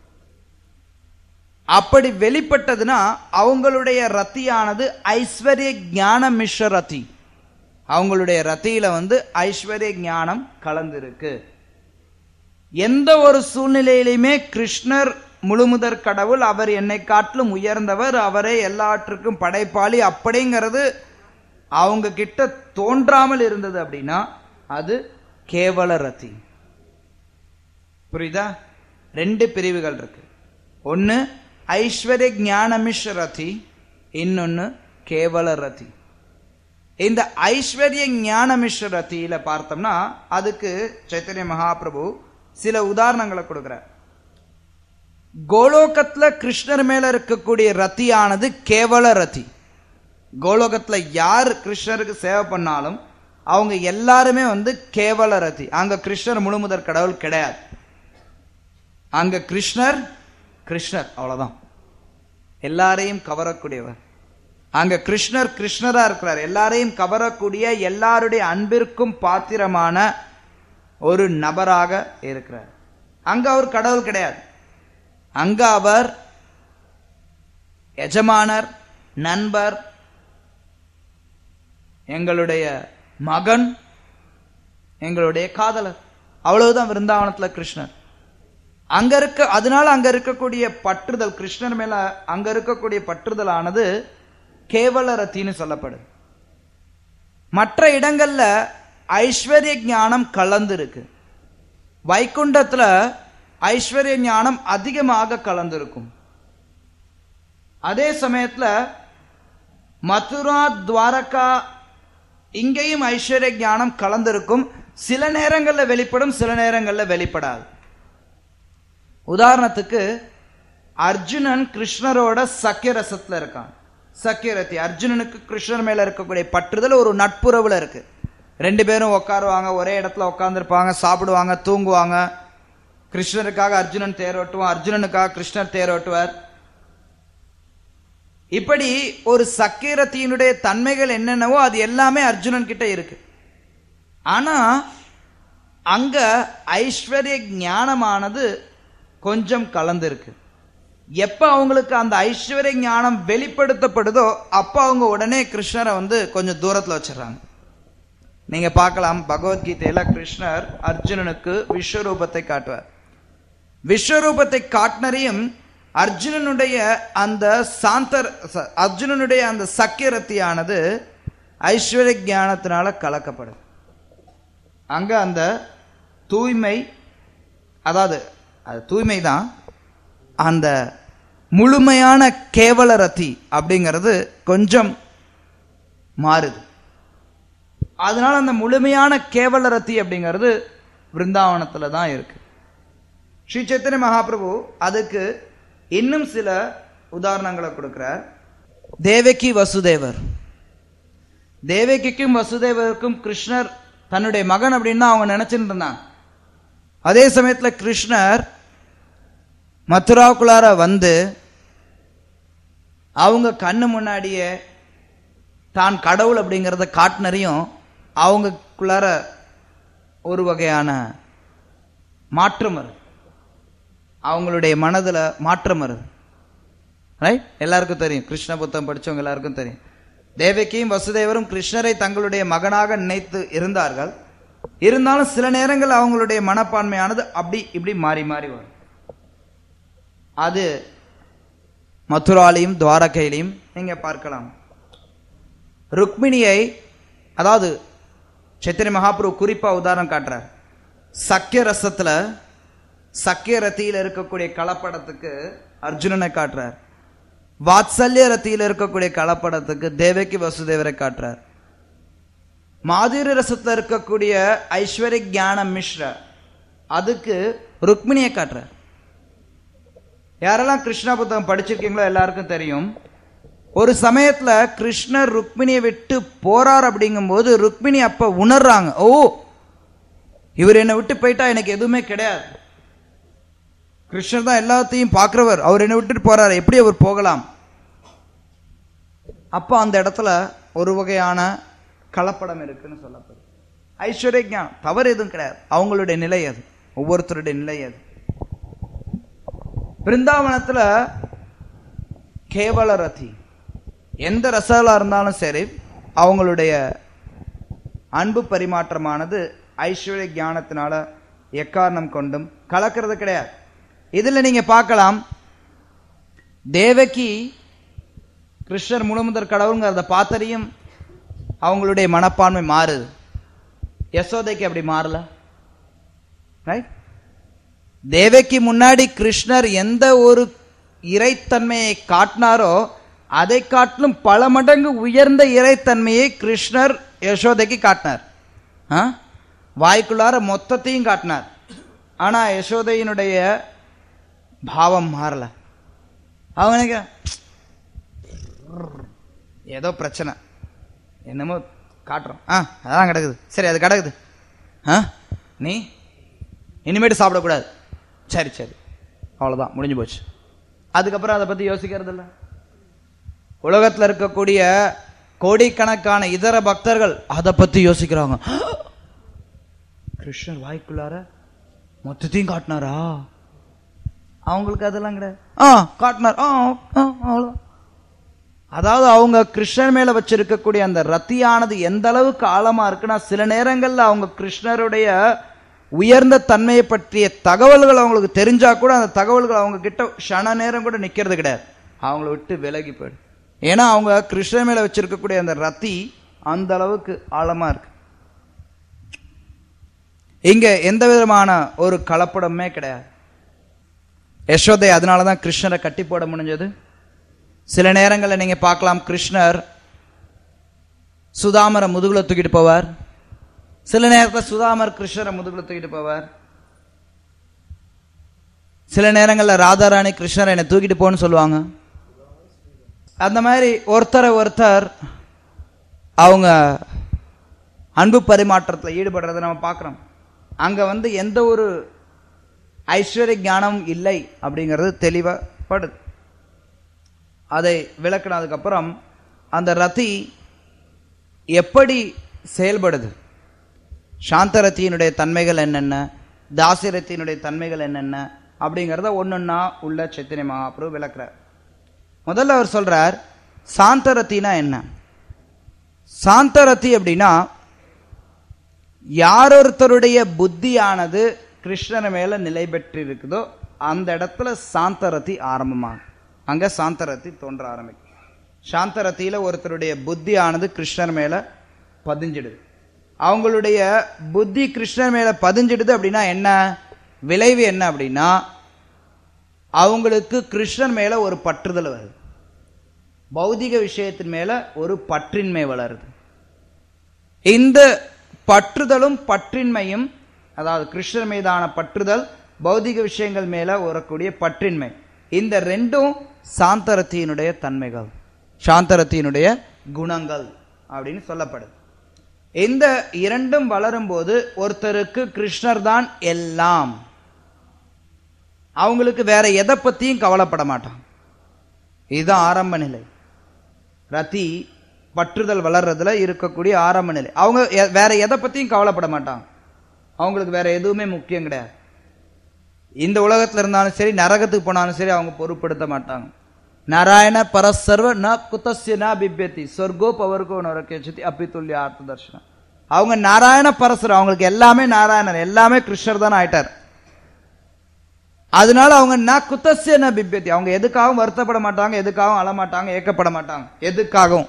அப்படி வெளிப்பட்டதுன்னா அவங்களுடைய ரத்தியானது ஐஸ்வர்ய ஞான மிஸ்ர ரத்தி. அவங்களுடைய ரத்தியில வந்து ஐஸ்வர்ய ஞானம் கலந்திருக்கு. எந்த ஒரு சூழ்நிலையிலுமே கிருஷ்ணர் முழுமுதற் கடவுள், அவர் என்னை காட்டிலும் உயர்ந்தவர், அவரே எல்லாற்றுக்கும் படைப்பாளி அப்படிங்கிறது அவங்க கிட்ட தோன்றாமல் இருந்தது அப்படின்னா அது கேவல ரத்தி. புரியுதா? ரெண்டு பிரிவுகள் இருக்கு. ஒன்னு ஐஸ்வர்ய ஞானமிஷ ரதி, இன்னொன்னு கேவல ரதி. இந்த ஐஸ்வர்ய ஞானமிஷ ரத்தியில பார்த்தோம்னா அதுக்கு சைத்தன்ய மகாபிரபு சில உதாரணங்களை கொடுக்கிறார். கோலோகத்துல கிருஷ்ணர் மேல இருக்கக்கூடிய ரத்தியானது கேவல ரத்தி. கோலோகத்துல யார் கிருஷ்ணருக்கு சேவை பண்ணாலும் அவங்க எல்லாருமே வந்து கேவல ரத்தி. அங்க கிருஷ்ணர் முழுமுதற் கடவுள் கிடையாது. அங்க கிருஷ்ணர் கிருஷ்ணர் அவ்வளவுதான், எல்லாரையும் கவரக்கூடியவர். அங்க கிருஷ்ணர் கிருஷ்ணரா இருக்கிறார், எல்லாரையும் கவரக்கூடிய, எல்லாருடைய அன்பிற்கும் பாத்திரமான ஒரு நபராக இருக்கிறார். அங்க அவர் கடவுள் கிடையாது. அங்க அவர் எஜமானர், நண்பர், எங்களுடைய மகன், எங்களுடைய காதலர். அவ்வளவுதான் விருந்தாவனத்துல கிருஷ்ணர். அங்க இருக்க அதனால அங்க இருக்கக்கூடிய பற்றுதல், கிருஷ்ணர் மேல அங்க இருக்கக்கூடிய பற்றுதல் ஆனது கேவல ரத்தின்னு சொல்லப்படுது. மற்ற இடங்கள்ல ஐஸ்வர்ய ஞானம் கலந்து இருக்கு. வைகுண்டத்துல ஐஸ்வர்ய ஞானம் அதிகமாக கலந்திருக்கும். அதே சமயத்துல மதுரா, துவாரகா இங்கேயும் ஐஸ்வர்ய ஞானம் கலந்திருக்கும். சில நேரங்கள்ல வெளிப்படும், சில நேரங்கள்ல வெளிப்படாது. உதாரணத்துக்கு அர்ஜுனன் கிருஷ்ணரோட சக்கியரசத்துல இருக்கான். சக்கியரத்தி அர்ஜுனனுக்கு கிருஷ்ணர் மேல இருக்கக்கூடிய பற்றுதல் ஒரு நட்புறவுல இருக்கு. ரெண்டு பேரும் உட்காருவாங்க, ஒரே இடத்துல உட்கார்ந்துருப்பாங்க, சாப்பிடுவாங்க, தூங்குவாங்க. கிருஷ்ணருக்காக அர்ஜுனன் தேரோட்டுவான், அர்ஜுனனுக்காக கிருஷ்ணர் தேரோட்டுவார். இப்படி ஒரு சக்கியரத்தியினுடைய தன்மைகள் என்னென்னவோ அது எல்லாமே அர்ஜுனன் கிட்ட இருக்கு. ஆனா அங்க ஐஸ்வர்ய ஞானமானது கொஞ்சம் கலந்து இருக்கு. எப்ப அவங்களுக்கு அந்த ஐஸ்வர்ய ஞானம் வெளிப்படுத்தப்படுதோ அப்ப அவங்க உடனே கிருஷ்ணரை வந்து கொஞ்சம் தூரத்துல வச்சிடறாங்க. நீங்க பார்க்கலாம், பகவத்கீதையில கிருஷ்ணர் அர்ஜுனனுக்கு விஸ்வரூபத்தை காட்டுவார். விஸ்வரூபத்தை காட்டினரையும் அர்ஜுனனுடைய அந்த சாந்தர் அர்ஜுனனுடைய அந்த சக்கியரத்தியானது ஐஸ்வர்ய ஞானத்தினால கலக்கப்படுது. அங்க அந்த தூய்மை, அதாவது அது தூய்மை தான், அந்த முழுமையான கேவல ரத்தி அப்படிங்கிறது கொஞ்சம் மாறுது. அதனால அந்த முழுமையான கேவல ரத்தி அப்படிங்கிறது விருந்தாவனத்துல தான் இருக்கு. ஸ்ரீ சைத்தன்ய மகாபிரபு அதுக்கு இன்னும் சில உதாரணங்களை கொடுக்கிறார். தேவகி வசுதேவர், தேவகிக்கும் வசுதேவருக்கும் கிருஷ்ணர் தன்னுடைய மகன் அப்படின்னு அவங்க நினைச்சிட்டு இருந்தாங்க. அதே சமயத்துல கிருஷ்ணர் மதுராவுக்குள்ளார வந்து அவங்க கண்ணு முன்னாடியே தான் கடவுள் அப்படிங்கிறத காட்டினரையும் அவங்களுக்குள்ளார ஒரு வகையான மாற்றம் வருது. அவங்களுடைய மனதுல மாற்றம் வருது. ரைட்? எல்லாருக்கும் தெரியும், கிருஷ்ண புத்தகம் படிச்சவங்க எல்லாருக்கும் தெரியும். தேவகியும் வசுதேவரும் கிருஷ்ணரை தங்களுடைய மகனாக நினைத்து இருந்தார்கள். இருந்தாலும் சில நேரங்கள் அவங்களுடைய மனப்பான்மையானது அப்படி இப்படி மாறி மாறி வரும். அது மதுராலையும் துவாரகையிலையும் நீங்க பார்க்கலாம். ருக்மிணியை, அதாவது சைத்தன்ய மகாபிரபு குறிப்பா உதாரணம் காட்டுறார். சக்கிய ரசத்துல சக்கிய ரத்தியில இருக்கக்கூடிய கலப்படத்துக்கு அர்ஜுனனை காட்டுறார். வாத்சல்ய ரத்தியில இருக்கக்கூடிய கலப்படத்துக்கு தேவகி வசுதேவரை காட்டுறார். மாதுரி ரசத்துல இருக்கக்கூடிய ஐஸ்வர்ய ஞான மிஸ்ர அதுக்கு ருக்மிணியை காட்டுறார். யாரெல்லாம் கிருஷ்ண புத்தகம் படிச்சிருக்கீங்களோ எல்லாருக்கும் தெரியும், ஒரு சமயத்துல கிருஷ்ணர் ருக்மிணியை விட்டு போறார். அப்படிங்கும் போது ருக்மிணி அப்ப உணர்றாங்க, ஓ இவர் என்னை விட்டு போயிட்டா எனக்கு எதுவுமே கிடையாது, கிருஷ்ணர் தான் எல்லாத்தையும் பார்க்கிறவர், அவர் என்னை விட்டுட்டு போறாரு, எப்படி அவர் போகலாம்? அப்ப அந்த இடத்துல ஒரு வகையான கலப்படம் இருக்குன்னு சொல்லப்படுது. ஐஸ்வர்ய ஞானம் தவறு எதுவும் கிடையாது, அவங்களுடைய நிலை அது, ஒவ்வொருத்தருடைய நிலை அது. பிருந்தாவனத்துல கேவல ரதி எந்த ரசாலா இருந்தாலும் சரி, அவங்களுடைய அன்பு பரிமாற்றமானது ஐஸ்வர்ய ஞானத்தினால எக்காரணம் கொண்டும் கலக்கிறது கிடையாது. இதுல நீங்க பார்க்கலாம், தேவகி கிருஷ்ணர் முழுமுதற் கடவுள்ங்கிறத பார்த்தறியும் அவங்களுடைய மனப்பான்மை மாறுது. யசோதைக்கு அப்படி மாறல. ரைட்? தேவகி முன்னாடி கிருஷ்ணர் எந்த ஒரு இறைத்தன்மையை காட்டினாரோ அதை காட்டிலும் பல மடங்கு உயர்ந்த இறைத்தன்மையை கிருஷ்ணர் யசோதைக்கு காட்டினார். வாய்க்குள்ளார மொத்தத்தையும் காட்டினார். ஆனா யசோதையினுடைய பாவம் மாறல. அவனுக்கு ஏதோ பிரச்சனை, என்னமோ காட்டுறோம், ஆ அதான் கிடக்குது, சரி அது கிடக்குது, ஆ நீ இனிமேட்டு சாப்பிடக்கூடாது, சரி சரி அவ்வளவுதான் முடிஞ்சு போச்சு. அதுக்கப்புறம் அதை பத்தி யோசிக்கிறது இல்லை. உலகத்தில் இருக்கக்கூடிய கோடிக்கணக்கான இதர பக்தர்கள் அதை பத்தி யோசிக்கிறாங்க. கிருஷ்ணர் வாய்க்குள்ளார மொத்தத்தையும் காட்டினாரா? அவங்களுக்கு அதெல்லாம் கிடையாது. ஆ காட்டினார், ஆ அவ்வளவுதான். அதாவது அவங்க கிருஷ்ணர் மேல வச்சிருக்கக்கூடிய அந்த ரத்தியானது எந்த அளவுக்கு ஆழமா இருக்குன்னா, சில நேரங்கள்ல அவங்க கிருஷ்ணருடைய உயர்ந்த தன்மையை பற்றிய தகவல்கள் அவங்களுக்கு தெரிஞ்சா கூட அந்த தகவல்கள் அவங்க கிட்ட க்ஷண நேரம் கூட நிக்கிறது கிடையாது, அவங்கள விட்டு விலகி போயிடும். ஏன்னா அவங்க கிருஷ்ணர் மேல வச்சிருக்கக்கூடிய அந்த ரத்தி அந்த அளவுக்கு ஆழமா இருக்கு. இங்க எந்த விதமான ஒரு கலப்படமே கிடையாது. யசோதை அதனாலதான் கிருஷ்ணரை கட்டி போட முடிஞ்சது. சில நேரங்களில் நீங்க பார்க்கலாம், கிருஷ்ணர் சுதாமரை முதுகுல தூக்கிட்டு போவார், சில நேரத்தில் சுதாமர் கிருஷ்ணரை முதுகுல தூக்கிட்டு போவார், சில நேரங்களில் ராதாராணி கிருஷ்ணரை என்னை தூக்கிட்டு போன்னு சொல்லுவாங்க. அந்த மாதிரி ஒருத்தரை ஒருத்தர் அவங்க அன்பு பரிமாற்றத்தில் ஈடுபடுறதை நம்ம பார்க்கிறோம். அங்க வந்து எந்த ஒரு ஐஸ்வர்ய ஞானம் இல்லை அப்படிங்கிறது தெளிவப்படுது. அதை விளக்கினதுக்கு அப்புறம் அந்த ரதி எப்படி செயல்படுது, சாந்தரத்தியினுடைய தன்மைகள் என்னென்ன, தாசிரத்தியினுடைய தன்மைகள் என்னென்ன அப்படிங்கிறத ஒன்னொன்னா உள்ள சைத்தன்ய மகாபிரபு விளக்குறார். முதல்ல அவர் சொல்றார், சாந்தரத்தினா என்ன? சாந்தரத்தி அப்படின்னா யாரொருத்தருடைய புத்தியானது கிருஷ்ணர் மேல நிலை பெற்று இருக்குதோ அந்த இடத்துல சாந்தரத்தி ஆரம்பமாகும், அங்க சாந்தரத்தி தோன்ற ஆரம்பிக்கும். சாந்தரத்தியில ஒருத்தருடைய புத்தியானது கிருஷ்ணர் மேல பதிஞ்சிடுது. அவங்களுடைய புத்தி கிருஷ்ணர் மேல பதிஞ்சிடுது அப்படின்னா என்ன விளைவு என்ன அப்படின்னா, அவங்களுக்கு கிருஷ்ணர் மேல ஒரு பற்றுதல் வருது, பௌதிக விஷயத்தின் மேல ஒரு பற்றின்மை வளருது. இந்த பற்றுதலும் பற்றின்மையும், அதாவது கிருஷ்ணர் மீதான பற்றுதல், பௌதிக விஷயங்கள் மேல வரக்கூடிய பற்றின்மை, இந்த ரெண்டும் சாந்தரத்தியினுடைய தன்மைகள், சாந்தரத்தியினுடைய குணங்கள் அப்படின்னு சொல்லப்படுது. இந்த இரண்டும் வளரும் போது ஒருத்தருக்கு கிருஷ்ணர் தான் எல்லாம், அவங்களுக்கு வேற எதை பத்தியும் கவலைப்பட மாட்டான். இதுதான் ஆரம்ப நிலை. ரதி பற்றுதல் வளர்றதுல இருக்கக்கூடிய ஆரம்ப நிலை. அவங்க வேற எதை பத்தியும் கவலைப்பட மாட்டாங்க, அவங்களுக்கு வேற எதுவுமே முக்கியம் கிடையாது. இந்த உலகத்துல இருந்தாலும் சரி, நரகத்துக்கு போனாலும் சரி அவங்க பொருட்படுத்த மாட்டாங்க. நாராயண பரசர்வ ந குதஸ்ய ந பிப்யதி சொர்கோ பவர்கோ நரகேச்சதி அப்பித்துல்ய ஆர்த்த தர்ஷனம். அவங்க நாராயண பரசர், அவங்களுக்கு எல்லாமே நாராயணர், எல்லாமே கிருஷ்ணர் தான் ஆயிட்டார். அதனால அவங்க ந குதஸ்ய ந பிப்யதி, அவங்க எதுக்காகவும் வருத்தப்பட மாட்டாங்க, எதுக்காகவும் அழமாட்டாங்க, ஏக்கப்பட மாட்டாங்க. எதுக்காகவும்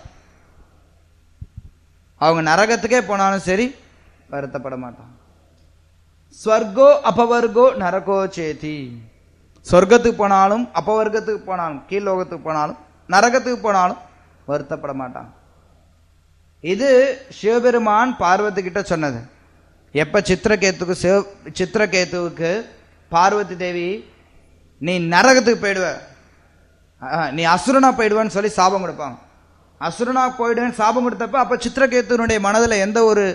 அவங்க நரகத்துக்கே போனாலும் சரி வருத்தப்பட மாட்டாங்க. ஸ்வர்கோ அபவர்கோ நரகோ சேதி, சொர்க்கத்துக்கு போனாலும் அபவர்க்கத்துக்கு போனாலும், கீழ்லோகத்துக்கு போனாலும் நரகத்துக்கு போனாலும் வருத்தப்பட மாட்டாங்க. இது சிவபெருமான் பார்வதி கிட்ட சொன்னது. எப்ப சித்திரகேத்துக்கு சிவ சித்திரகேத்துவுக்கு பார்வதி தேவி நீ நரகத்துக்கு போயிடுவ, நீ அசுரனா போயிடுவேன்னு சொல்லி சாபம் கொடுப்பாங்க. அசுரனா போயிடுவேன்னு சாபம் கொடுத்தப்ப அப்ப சித்திரகேத்துனுடைய மனதில் எந்த ஒரு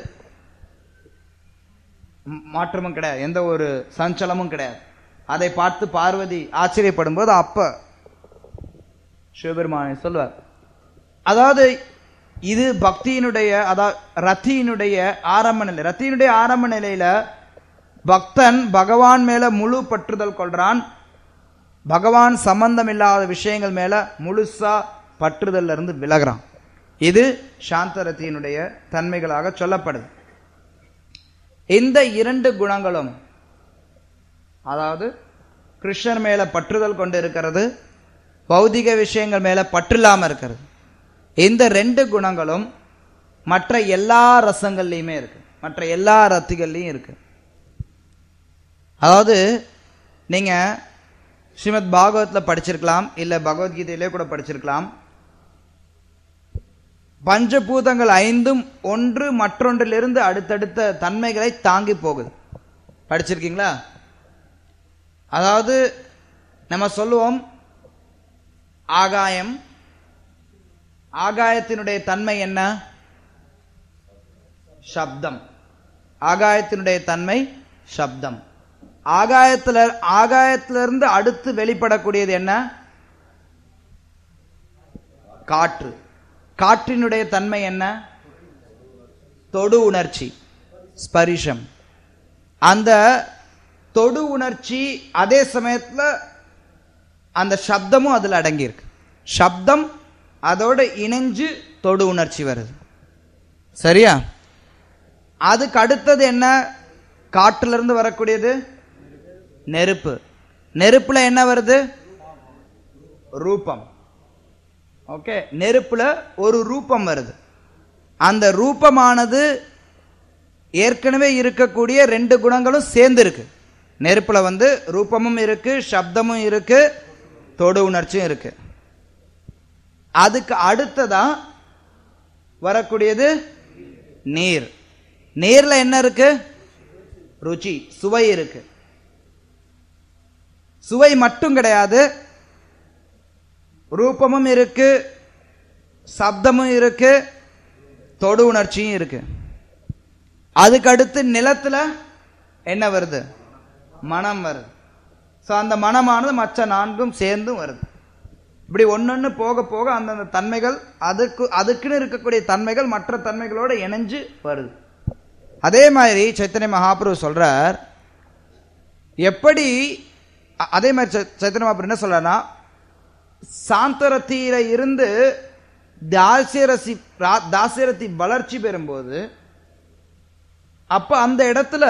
மாற்றமும் கிடையாது, எந்த ஒரு சஞ்சலமும் கிடையாது. அதை பார்த்து பார்வதி ஆச்சரியப்படும் போது அப்ப சிவபெருமானை சொல்வார். அதாவது இது பக்தியினுடைய, அதாவது ரத்தியினுடைய ஆரம்ப நிலை. ரத்தியினுடைய ஆரம்ப நிலையில பக்தன் பகவான் மேல முழு பற்றுதல் கொள்றான், பகவான் சம்பந்தம் இல்லாத விஷயங்கள் மேல முழுசா பற்றுதல்ல இருந்து விலகிறான். இது சாந்தரத்தியினுடைய தன்மைகளாக சொல்லப்படுது. இந்த இரண்டு குணங்களும், அதாவது கிருஷ்ணர் மேல பற்றுதல் கொண்டு இருக்கிறது, பௌதிக விஷயங்கள் மேல பற்றில்லாம இருக்கிறது, இந்த ரெண்டு குணங்களும் மற்ற எல்லா ரசங்கள்லையுமே இருக்கு, மற்ற எல்லா ரத்திகள்லையும் இருக்கு. அதாவது நீங்க ஸ்ரீமத் பாகவத்ல படிச்சிருக்கலாம், இல்ல பகவத்கீதையிலே கூட படிச்சிருக்கலாம். பஞ்சபூதங்கள் ஐந்தும் ஒன்று மற்றொன்றிலிருந்து அடுத்தடுத்த தன்மைகளை தாங்கி போகுது. படிச்சிருக்கீங்களா? அதாவது நம்ம சொல்லுவோம் ஆகாயம், ஆகாயத்தினுடைய தன்மை என்ன? சப்தம். ஆகாயத்தினுடைய தன்மை சப்தம். ஆகாயத்துல ஆகாயத்திலிருந்து அடுத்து வெளிப்படக்கூடியது என்ன? காற்று. காற்றினுடைய தன்மை என்ன? தொடு உணர்ச்சி, ஸ்பரிஷம். அந்த தொடு உணர்ச்சி அதே சமயத்துல அந்த சப்தமும் அதுல அடங்கி இருக்கு. சப்தம் அதோட இணைஞ்சு தொடு உணர்ச்சி வருது. சரியா? அதுக்கு அடுத்தது என்ன? காற்றுல இருந்து வரக்கூடியது நெருப்பு. நெருப்புல என்ன வருது? ரூபம். ஓகே, நெருப்புல ஒரு ரூபம் வருது. அந்த ரூபமானது ஏற்கனவே இருக்கக்கூடிய ரெண்டு குணங்களும் சேர்ந்து இருக்கு. நெருப்புல வந்து ரூபமும் இருக்கு, சப்தமும் இருக்கு, தொடு உணர்ச்சியும் இருக்கு. அதுக்கு அடுத்ததா வரக்கூடியது நீர். நீர்ல என்ன இருக்கு? ருச்சி, சுவை இருக்கு. சுவை மட்டும் கிடையாது, ரூபமும் இருக்கு, சப்தமும் இருக்கு, தொடு உணர்ச்சியும் இருக்கு. அதுக்கு அடுத்து நிலத்துல என்ன வருது? மனம் வருது. ஸோ அந்த மனமானது மற்ற நான்கும் சேர்ந்தும் வருது. இப்படி ஒன்னொன்னு போக போக அந்தந்த தன்மைகள், அதுக்கு அதுக்குன்னு இருக்கக்கூடிய தன்மைகள் மற்ற தன்மைகளோட இணைஞ்சு வருது. அதே மாதிரி சைத்தன்ய மகாபிரபு சொல்றார், எப்படி அதே மாதிரி சைத்தன்ய மகாபிரபு என்ன சொல்றாருன்னா, சாந்தரத்தியில இருந்து தாசியரசி தாசியரத்தி வளர்ச்சி பெறும்போது அப்ப அந்த இடத்துல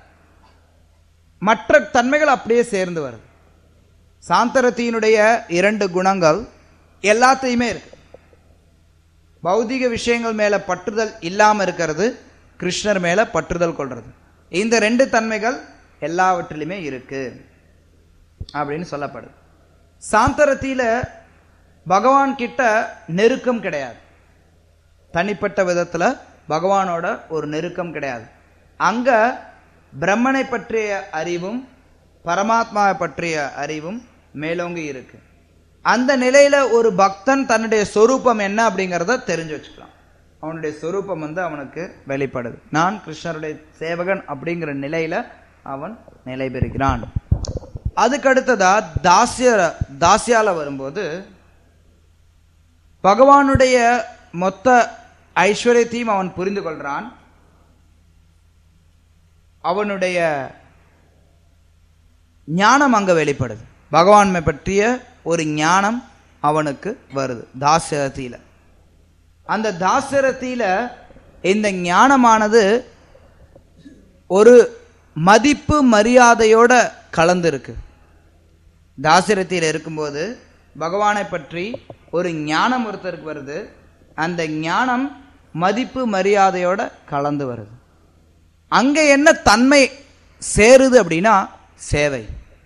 மற்ற தன்மைகள் அப்படியே சேர்ந்து வருது. சாந்தரத்தியினுடைய இரண்டு குணங்கள் எல்லாத்தையுமே இருக்கு. பௌதிக விஷயங்கள் மேல பற்றுதல் இல்லாம இருக்கிறது, கிருஷ்ணர் மேல பற்றுதல் கொள்றது. இந்த ரெண்டு தன்மைகள் எல்லாவற்றிலுமே இருக்கு அப்படின்னு சொல்லப்படுது. சாந்தரத்தியில பகவான் கிட்ட நெருக்கம் கிடையாது. தனிப்பட்ட விதத்துல பகவானோட ஒரு நெருக்கம் கிடையாது. அங்க பிரம்மனை பற்றிய அறிவும் பரமாத்மாவை பற்றிய அறிவும் மேலோங்கி இருக்கு. அந்த நிலையில ஒரு பக்தன் தன்னுடைய சொரூபம் என்ன அப்படிங்கறத தெரிஞ்சு வச்சுக்கலாம். அவனுடைய சொரூபம் வந்து அவனுக்கு வெளிப்படுது. நான் கிருஷ்ணருடைய சேவகன் அப்படிங்கிற நிலையில அவன் நிலை பெறுகிறான். அதுக்கு அடுத்ததா தாசிய தாசியால வரும்போது பகவானுடைய மொத்த ஐஸ்வர்யத்தையும் அவன் புரிந்து கொள்றான். அவனுடைய ஞானம் அங்க வெளிப்படுது. பகவான் பற்றிய ஒரு ஞானம் அவனுக்கு வருது தாசரத்தில. அந்த தாசரத்தில இந்த ஞானமானது ஒரு மதிப்பு மரியாதையோட கலந்து இருக்கு. தாசரத்தில இருக்கும்போது பகவானை பற்றி ஒரு ஞானம் ஒருத்தருக்கு வருது. அந்த ஞானம் மதிப்பு மரியாதையோட கலந்து வருது. அங்க என்ன தன்மை சேருது அப்படின்னா சேவை.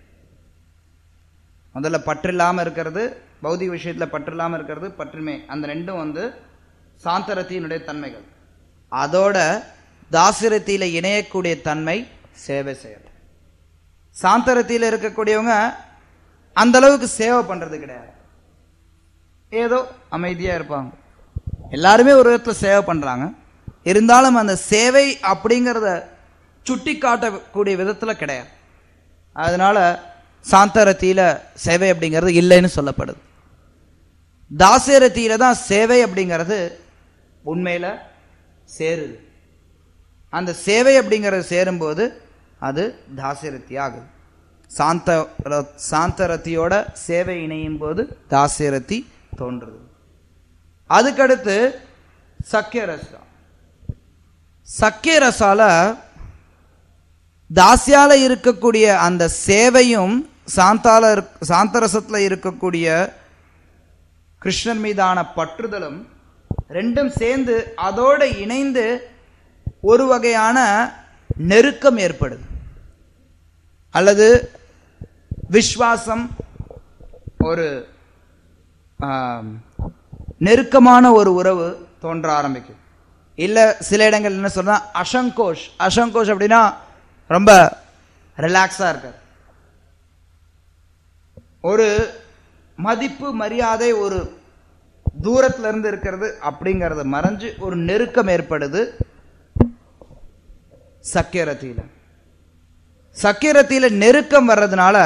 முதல்ல பற்று இல்லாம இருக்கிறது, பௌதிக விஷயத்துல பற்று இல்லாம இருக்கிறது, பற்றுமை, அந்த ரெண்டும் வந்து சாந்தரத்தினுடைய தன்மைகள். அதோட தாசரத்தில இணையக்கூடிய தன்மை சேவை செய்யறது. சாந்தரத்தில இருக்கக்கூடியவங்க அந்த அளவுக்கு சேவை பண்றது கிடையாது, ஏதோ அமைதியா இருப்பாங்க. எல்லாருமே ஒரு விதத்துல சேவை பண்றாங்க, இருந்தாலும் அந்த சேவை அப்படிங்கிறத சுட்டி காட்டக்கூடிய விதத்துல கிடையாது. அதனால சாந்தரத்தில சேவை அப்படிங்கிறது இல்லைன்னு சொல்லப்படுது. தாசரத்தில தான் சேவை அப்படிங்கிறது உண்மையில சேருது. அந்த சேவை அப்படிங்கிறது சேரும்போது அது தாசரத்தி ஆகுது. சாந்த சாந்தரத்தியோட சேவை இணையும் போது தாசரத்தி தோன்றுது. அதுக்கடுத்து சக்கியரசா. சக்கியரசால தாசியால இருக்கக்கூடிய அந்த சேவையும் சாந்தால சாந்தரசத்துல இருக்கக்கூடிய கிருஷ்ணன் மீதான பற்றுதலும் ரெண்டும் சேர்ந்து அதோட இணைந்து ஒரு வகையான நெருக்கம் ஏற்படுது. அல்லது விஸ்வாசம், ஒரு நெருக்கமான ஒரு உறவு தோன்ற ஆரம்பிக்கும். இல்ல சில இடங்கள் என்ன சொல்றா அசங்கோஷ். அசங்கோஷ் அப்படின்னா ரொம்ப ரிலாக்ஸா இருக்காரு. ஒரு மதிப்பு மரியாதை ஒரு தூரத்துல இருந்து இருக்கிறது அப்படிங்கறத மறைஞ்சு ஒரு நெருக்கம் ஏற்படுது சக்கியரத்தில. சக்கியரத்தில நெருக்கம் வர்றதுனால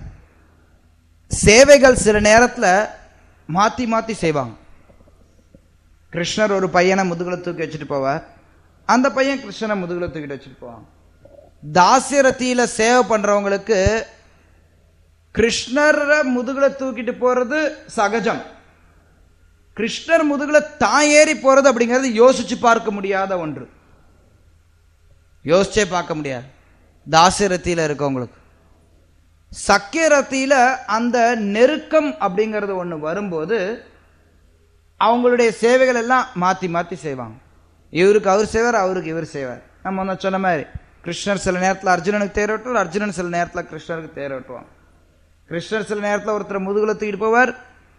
சேவைகள் சில நேரத்துல மாத்தி மாத்தி செய்வாங்க. கிருஷ்ணர் ஒரு பையனை முதுகுல தூக்கி வச்சுட்டு போவார், அந்த பையன் கிருஷ்ணனை முதுகுல தூக்கிட்டு வச்சுட்டு போவாங்க. தாசியரத்தில சேவை பண்றவங்களுக்கு கிருஷ்ணரை முதுகுல தூக்கிட்டு போறது சகஜம், கிருஷ்ணர் முதுகுல தான் ஏறி போறது அப்படிங்கிறது யோசிச்சு பார்க்க முடியாத ஒன்று. யோசிச்சே பார்க்க முடியாது. தாசரத்தியில இருக்கவங்களுக்கு சக்கியரத்தியில அந்த நெருக்கம் அப்படிங்கிறது ஒண்ணு வரும்போது அவங்களுடைய சேவைகள் எல்லாம் மாத்தி மாத்தி செய்வாங்க. இவருக்கு அவர் செய்வார், அவருக்கு இவர் செய்வார். நம்ம வந்து சொன்ன மாதிரி கிருஷ்ணர் சில நேரத்தில் அர்ஜுனனுக்கு தேர் ஓட்டுவார், அர்ஜுனன் சில நேரத்தில் கிருஷ்ணருக்கு தேர் ஓட்டுவாங்க. கிருஷ்ணர் சில நேரத்தில் ஒருத்தர் முதுகுல தூக்கிட்டு போவார்,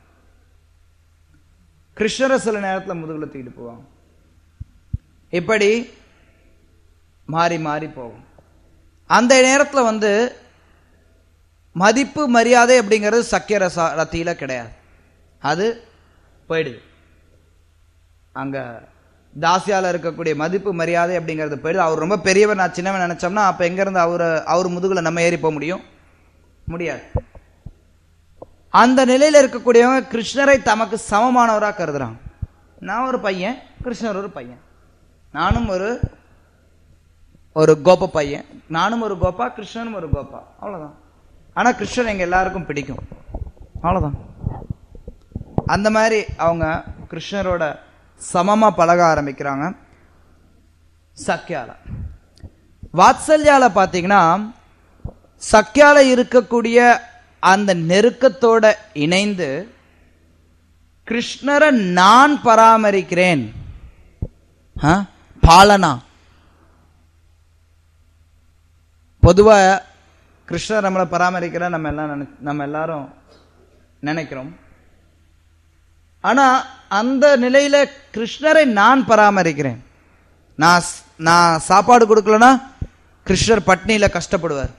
கிருஷ்ணரை சில நேரத்தில் முதுகுல தூக்கிட்டு போவாங்க. இப்படி மாறி மாறி போகும். அந்த நேரத்தில் வந்து மதிப்பு மரியாதை அப்படிங்கிறது சக்கிய ரச ரத்தியில கிடையாது. அது போயிடுது. அங்க தாசியால இருக்கக்கூடிய மதிப்பு மரியாதை அப்படிங்கிறது போயிடுது. அவர் ரொம்ப பெரியவர், நான் சின்னவன் நினைச்சோம்னா அப்ப எங்க இருந்து அவரை அவர் முதுகுல நம்ம ஏறி போக முடியும்? முடியாது. அந்த நிலையில இருக்கக்கூடியவங்க கிருஷ்ணரை தமக்கு சமமானவராக கருதுறாங்க. நான் ஒரு பையன், கிருஷ்ணர் ஒரு பையன், நானும் ஒரு ஒரு கோப பையன், நானும் ஒரு கோபா, கிருஷ்ணனும் ஒரு கோபா, அவ்வளவுதான். ஆனா கிருஷ்ணன் எங்க எல்லாருக்கும் பிடிக்கும், அவ்வளவுதான். அந்த மாதிரி அவங்க கிருஷ்ணரோட சமமா பழக ஆரம்பிக்கிறாங்க. சக்கியால வாத்சல்யால பாத்தீங்கன்னா சக்கியால இருக்கக்கூடிய அந்த நெருக்கத்தோட இணைந்து கிருஷ்ணரை நான் பராமரிக்கிறேன், பாலனா. பொதுவா கிருஷ்ணர் நம்மளை பராமரிக்கிற நம்ம எல்லாம் நம்ம எல்லாரும் நினைக்கிறோம். ஆனா அந்த நிலையில கிருஷ்ணரை நான் பராமரிக்கிறேன். நான் நான் சாப்பாடு கொடுக்கலன்னா கிருஷ்ணர் பட்னியில கஷ்டப்படுவார்.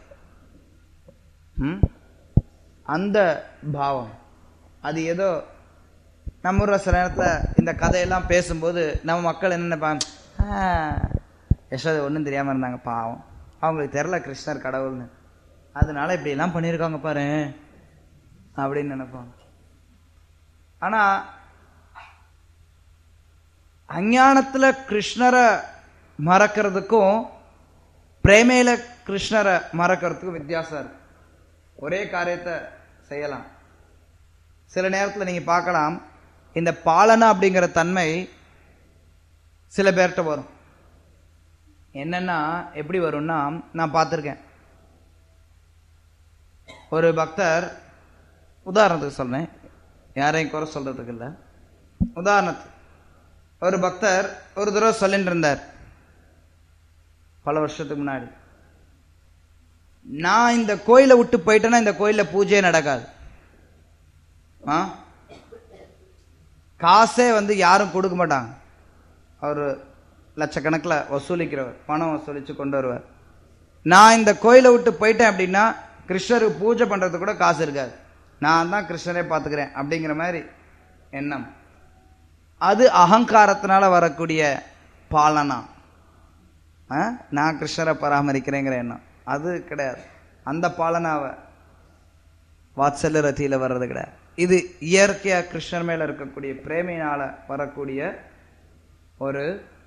அந்த பாவம் அது ஏதோ நம்ம ஊர்ல சில நேரத்துல இந்த கதையெல்லாம் பேசும்போது நம்ம மக்கள் என்ன நினைப்பாங்க, யசோதை ஒன்றும் தெரியாம இருந்தாங்க பாவம், அவங்களுக்கு தெரியல கிருஷ்ணர் கடவுள்னு, அதனால இப்படி எல்லாம் பண்ணியிருக்காங்க பாரு அப்படின்னு நினைப்பாங்க. ஆனா அஞ்ஞானத்துல கிருஷ்ணரை மறக்கிறதுக்கும் பிரேமையில கிருஷ்ணரை மறக்கிறதுக்கும் வித்தியாசம் இருக்கு. ஒரே காரியத்தை செய்யலாம். சில நேரத்தில் நீங்க பார்க்கலாம், இந்த பாலனா அப்படிங்கிற தன்மை சில பேர்கிட்ட வரும். என்னன்னா எப்படி வரும்னா, நான் பார்த்துருக்கேன். ஒரு பக்தர், உதாரணத்துக்கு சொல்றேன், யாரையும் குறை சொல்றதுக்கு இல்லை, உதாரணத்துக்கு ஒரு பக்தர் ஒரு தடவை சொல்லிட்டு இருந்தார் பல வருஷத்துக்கு முன்னாடி, நான் இந்த கோயிலை விட்டு போயிட்டேன்னா இந்த கோயில பூஜையே நடக்காது, காசே வந்து யாரும் கொடுக்க மாட்டாங்க, அவர் லட்சக்கணக்கில் வசூலிக்கிறவர், பணம் வசூலிச்சு கொண்டு வருவார். நான் இந்த கோயிலை விட்டு போயிட்டேன் அப்படின்னா கிருஷ்ணருக்கு பூஜை பண்றதுக்கு கூட காசு இருக்காது, நான் தான் கிருஷ்ணரே பார்த்துக்கிறேன் அப்படிங்கிற மாதிரி எண்ணம். அது அகங்காரத்தினால வரக்கூடிய பாலனா. நான் கிருஷ்ணரை பராமரிக்கிறேங்கிற எண்ணம் அது கிடையாது. அந்த பாலனாவை வாத்சல்ய ரத்தியில வர்றது கிடையாது. இது இயற்கையா கிருஷ்ணர் மேல இருக்கக்கூடிய பிரேமையினால வரக்கூடிய ஒரு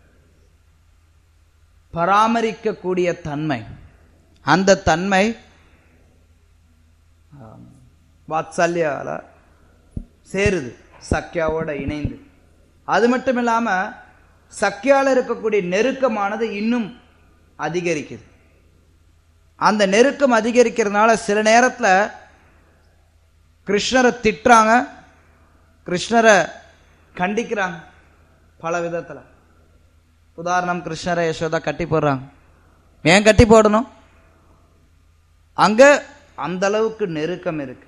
பராமரிக்கக்கூடிய தன்மை. அந்த தன்மை வாத்சல்யால சேருது, சக்கியாவோட இணைந்து. அது மட்டும் இல்லாம சக்கியால இருக்கக்கூடிய நெருக்கமானது இன்னும் அதிகரிக்குது. அந்த நெருக்கம் அதிகரிக்கிறதுனால சில நேரத்துல கிருஷ்ணரை திட்டுறாங்க, கிருஷ்ணரை கண்டிக்கிறாங்க பல விதத்துல. உதாரணம், கிருஷ்ணரை யசோதா கட்டி போடுறாங்க. ஏன் கட்டி போடணும்? அங்க அந்த அளவுக்கு நெருக்கம் இருக்கு.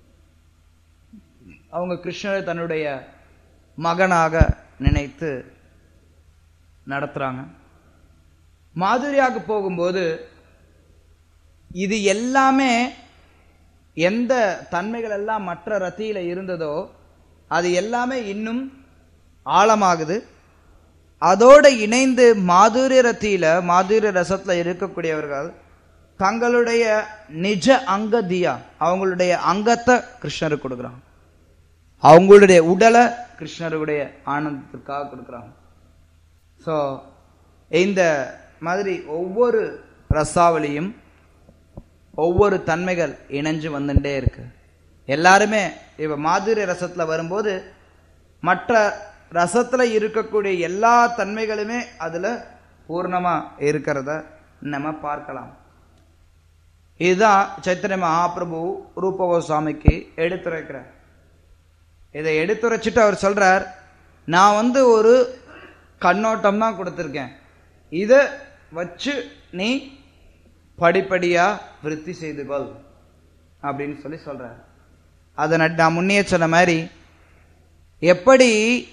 அவங்க கிருஷ்ணரை தன்னுடைய மகனாக நினைத்து நடத்துறாங்க. மாதுரியாக போகும்போது இது எல்லாமே எந்த தன்மைகள் எல்லாம் மற்ற ரத்தியில இருந்ததோ அது எல்லாமே இன்னும் ஆழமாகுது. அதோட இணைந்து மாதுரிய ரத்தியில, மாதுரிய ரசத்துல இருக்கக்கூடியவர்கள் தங்களுடைய நிஜ அங்கதியா, அவங்களுடைய அங்கத்தை கிருஷ்ணருக்கு கொடுக்குறாங்க, அவங்களுடைய உடலை கிருஷ்ணருடைய ஆனந்தத்துக்காக கொடுக்குறாங்க. ஸோ இந்த மாதிரி ஒவ்வொரு ரசாவளியும் ஒவ்வொரு தன்மைகள் இணைஞ்சு வந்துட்டே இருக்கு. எல்லாருமே இப்ப மாதுரிய ரசத்துல வரும்போது மற்ற ரசத்துல இருக்கக்கூடிய எல்லா தன்மைகளுமே அதுல பூர்ணமா இருக்கிறத நம்ம பார்க்கலாம். இதுதான் சைத்தன்ய மகாபிரபு ரூப கோஸ்வாமிக்கு எடுத்துரைக்கிறார். இதை எடுத்துரைச்சிட்டு அவர் சொல்றார், நான் வந்து ஒரு கண்ணோட்டம் தான் கொடுத்திருக்கேன், இதை வச்சு நீ படிப்படியா விருத்தி செய்து கொள் அப்படின்னு சொல்லி சொல்றார். அதை நான் முன்னே சொன்ன மாதிரி, எப்படி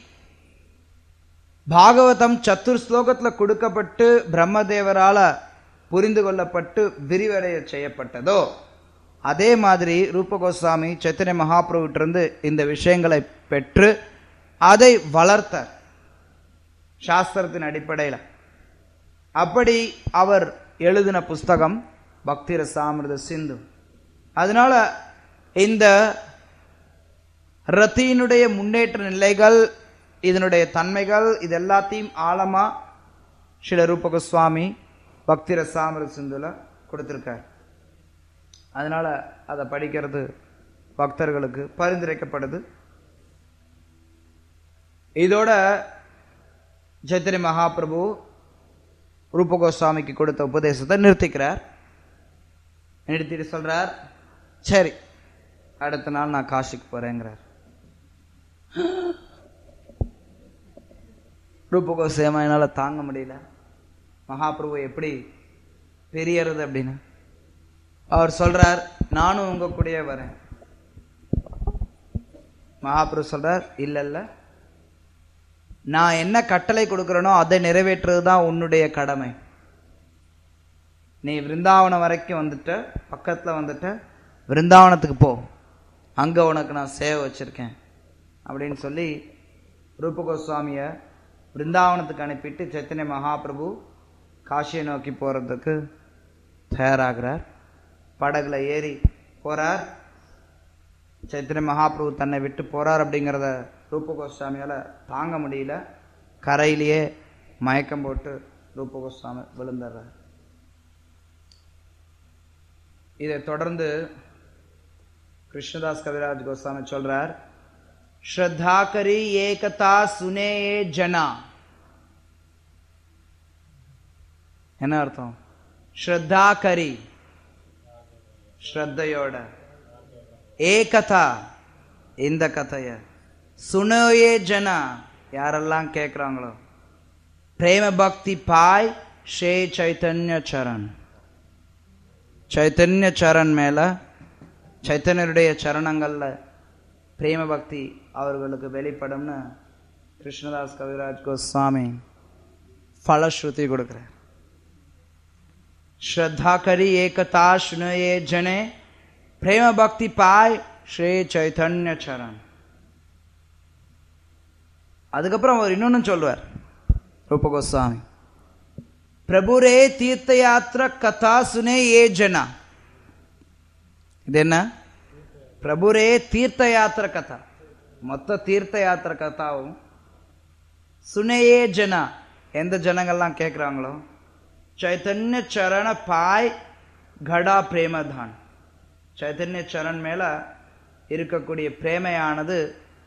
பாகவதம் சத்துர் ஸ்லோகத்துல கொடுக்கப்பட்டு பிரம்மதேவரால புரிந்து கொள்ளப்பட்டு விரிவடைய செய்யப்பட்டதோ, அதே மாதிரி ரூப கோஸ்வாமி சைத்தன்ய மகாபிரபுவிட்டிருந்து இந்த விஷயங்களை பெற்று அதை வளர்த்தார் சாஸ்திரத்தின் அடிப்படையில். அப்படி அவர் எழுதின புஸ்தகம் பக்தி ரசாமிர்த சிந்து. அதனால இந்த ரத்தியினுடைய முன்னேற்ற நிலைகள், இதனுடைய தன்மைகள், இது எல்லாத்தையும் ஆழமா ஸ்ரீல ரூப கோஸ்வாமி பக்தி ரசாமிர்த சிந்துல கொடுத்திருக்கார். அதனால அதை படிக்கிறது பக்தர்களுக்கு பரிந்துரைக்கப்படுது. இதோட சைத்தன்ய மகாபிரபு ரூப கோஸ்வாமிக்கு கொடுத்த உபதேசத்தை நிறுத்திக்கிறார். நிறுத்திட்டு சொல்றார், சரி அடுத்த நாள் நான் காசிக்கு போறேங்கிறார். ரூப கோஸ்வாமி என்னால தாங்க முடியல, மகாபிரபு எப்படி பெரியறது அப்படின்னு. அவர் சொல்றார், நானும் உங்க கூடயே வரேன். மகாபிரபு சொல்றார், இல்ல இல்ல, நான் என்ன கட்டளை கொடுக்கிறேனோ அதை நிறைவேற்றுறதுதான் உன்னுடைய கடமை. நீ விருந்தாவனம் வரைக்கும் வந்துட்ட, பக்கத்துல வந்துட்ட, விருந்தாவனத்துக்கு போ, அங்க உனக்கு நான் சேவை வச்சிருக்கேன் அப்படின்னு சொல்லி ரூப கோஸ்வாமிய விருந்தாவனத்துக்கு அனுப்பிட்டு சைத்தன்ய மகாபிரபு காசியை நோக்கி போறதுக்கு தயாராகிறார். படகுல ஏறி போறார். சைத்தன்ய மகாபிரபு தன்னை விட்டு போறார் அப்படிங்கிறத ரூப கோஸ்வாமியால தாங்க முடியல. கரையிலேயே மயக்கம் போட்டு ரூப கோஸ்வாமி விழுந்துடுறார். இதை தொடர்ந்து கிருஷ்ணதாஸ் கவிராஜ் கோஸ்வாமி சொல்றார், ஸ்ரத்தா கரி ஏகதா சுனே ஜனா. என்ன அர்த்தம்? ஸ்ரத்தா கரி, ஸ்ரத்தையோட, ஏகதா இந்த கதைய, சுனோயே ஜனா யாரெல்லாம் கேட்கிறாங்களோ, பிரேம பக்தி பாய் ஸ்ரீ சைத்தன்ய சரண். சைத்தன்ய சரண் மேல, சைத்தன்யருடைய சரணங்கள்ல பிரேம பக்தி அவர்களுக்கு வெளிப்படும்னு கிருஷ்ணதாஸ் கவிராஜ் கோஸ்வாமி ஃபலஸ்ருதி கொடுக்கிறார். ஸ்ரத்தா கரி ஏகதா சுனயே ஜனே பிரேம பக்தி பாய் ஸ்ரீ சைத்தன்ய சரண். அதுக்கப்புறம் அவர் இன்னொன்னு சொல்வார் ரூப கோஸ்வாமி, பிரபுரே தீர்த்த யாத்திர கதா சுனே ஏ ஜனா. இது என்ன? பிரபுரே தீர்த்த யாத்திர கதா, மொத்த தீர்த்த யாத்திர கதாவும் சுனேயே ஜனா, எந்த ஜனங்கள்லாம் கேட்கிறாங்களோ, சைத்தன்ய சரண பாய் கடா பிரேமதான். சைத்தன்ய சரண் மேல இருக்கக்கூடிய பிரேமையானது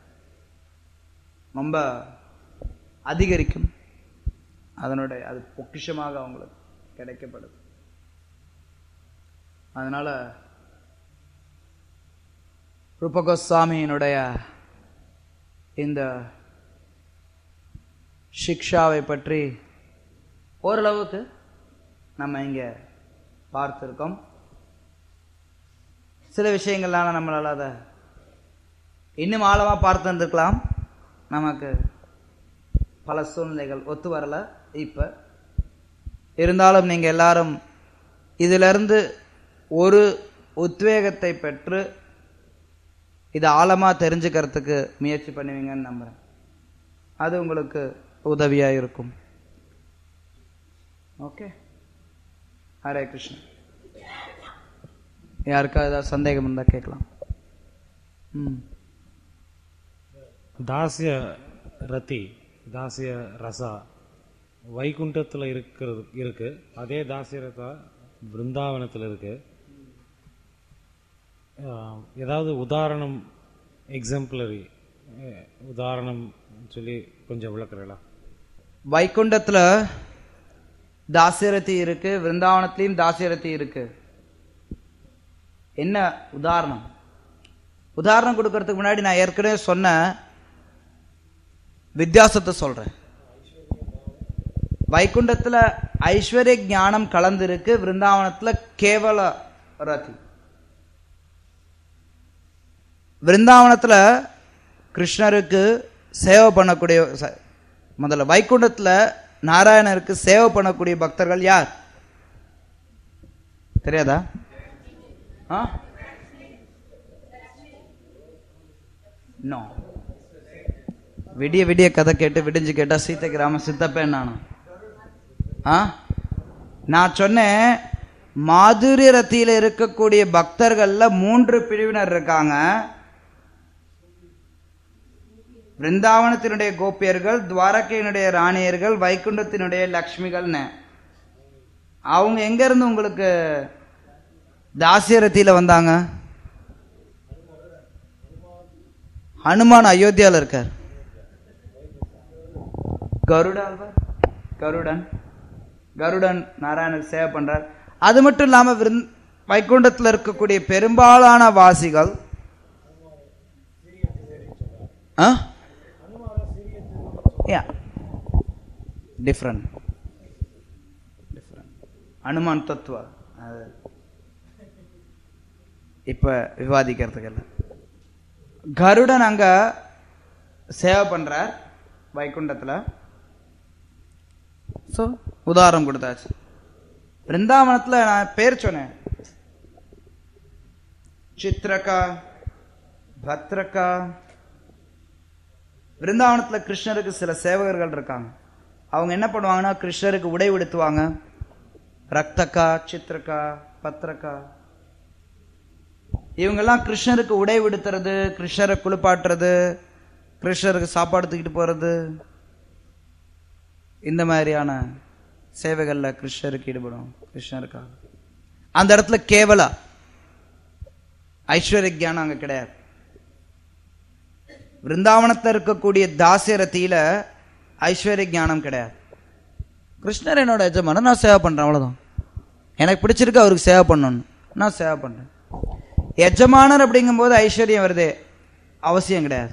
ரொம்ப அதிகரிக்கும். அதனுடைய அது பொக்கிஷமாக அவங்களுக்கு கிடைக்கப்படுது. அதனால ரூப கோஸ்வாமியினுடைய இந்த சிக்ஷாவை பற்றி ஓரளவுக்கு நம்ம இங்க பார்த்திருக்கோம். சில விஷயங்கள்லாம் நம்மளால அதை இன்னும் ஆழமா பார்த்துருக்கலாம். நமக்கு பல சூழ்நிலைகள் ஒத்து வரல. இப்ப இருந்தாலும் நீங்க எல்லாரும் இதிலிருந்து ஒரு உத்வேகத்தை பெற்று இதை ஆழமா தெரிஞ்சுக்கிறதுக்கு முயற்சி பண்ணுவீங்கன்னு நம்புறேன். அது உங்களுக்கு உதவியா இருக்கும். ஓகே, ஹரே கிருஷ்ணா. யாருக்கா ஏதாவது சந்தேகம் இருந்தா கேட்கலாம். ம் தாசிய ரதி, தாசிய ரசா வைகுண்டத்தில் இருக்கிறது இருக்கு. அதே தாசிய ரசா பிருந்தாவனத்தில் இருக்கு. ஏதாவது உதாரணம், எக்ஸாம்பிளரி உதாரணம் சொல்லி கொஞ்சம் விளக்குறீங்களா? வைகுண்டத்துல தாசியரதி இருக்கு, விருந்தாவனத்திலையும் தாசியரதி இருக்கு. என்ன உதாரணம்? உதாரணம் கொடுக்கறதுக்கு முன்னாடி நான் ஏற்கனவே சொன்ன வித்தியாசத்தை சொல்றேன். வைகுண்டத்துல ஐஸ்வர்ய ஞானம் கலந்து இருக்கு, விருந்தாவனத்துல கேவல ரதி. விருந்தாவனத்துல கிருஷ்ணருக்கு சேவை பண்ணக்கூடிய, முதல்ல வைகுண்டத்துல நாராயணருக்கு சேவை பண்ணக்கூடிய பக்தர்கள் யார் தெரியாதா? நோ. விடிய விடிய கதை கேட்டு விடிஞ்சு கேட்டா சீத்தை கிராம சித்தப்பேன் நானும். நான் சொன்னேன், மாதுரிய ரத்தியில இருக்கக்கூடிய பக்தர்கள்ல மூன்று பிரிவினர் இருக்காங்க. விருந்தாவனத்தினுடைய கோபியர்கள், துவாரகையினுடைய ராணியர்கள், வைகுண்டத்தினுடைய லக்ஷ்மிகள்னு. அவங்க எங்க இருந்து உங்களுக்கு தாசியரத்தியில வந்தாங்க? ஹனுமான் அயோத்தியால இருக்கார். கருடால்வர், கருடன் கருடன் நாராயணர் சேவை பண்றார். அது மட்டும் இல்லாம வைகுண்டத்தில் இருக்கக்கூடிய பெரும்பாலான வாசிகள் டிஃபரண்ட் அனுமான் தத்துவ இப்ப விவாதிக்கிறதுக்கு இல்லை. கருடன் அங்க சேவை பண்றார் வைகுண்டத்துல. ஸோ உதாரணம் கொடுத்தாச்சு. பிருந்தாவனத்துல நான் பேர் சொன்னேன், சித்ரகா, பத்ரகா. பிருந்தாவனத்துல கிருஷ்ணருக்கு சில சேவகர்கள் இருக்காங்க. அவங்க என்ன பண்ணுவாங்கன்னா, கிருஷ்ணருக்கு உடை உடுத்துவாங்க. ரக்தகா, சித்ரகா, பத்ரகா, இவங்கெல்லாம் கிருஷ்ணருக்கு உடை உடுத்துறது, கிருஷ்ணரை குளிப்பாட்டுறது, கிருஷ்ணருக்கு சாப்பாடு தூக்கிட்டு போறது, இந்த மாதிரியான சேவைகள்ல கிருஷ்ணருக்கு ஈடுபடும். கிருஷ்ணருக்காக அந்த இடத்துல கேவல ஐஸ்வர்ய ஞானம் அங்க கிடையாது. விருந்தாவனத்தில் இருக்கக்கூடிய தாசியரத்தியில ஐஸ்வர்ய ஞானம் கிடையாது. கிருஷ்ணர் என்னோட எஜமான, நான் சேவை பண்றேன், அவ்வளவுதான். எனக்கு பிடிச்சிருக்கு அவருக்கு சேவை பண்ணணும், நான் சேவை பண்றேன். எஜமானர் அப்படிங்கும் போது ஐஸ்வர்யம் வருதே, அவசியம் கிடையாது,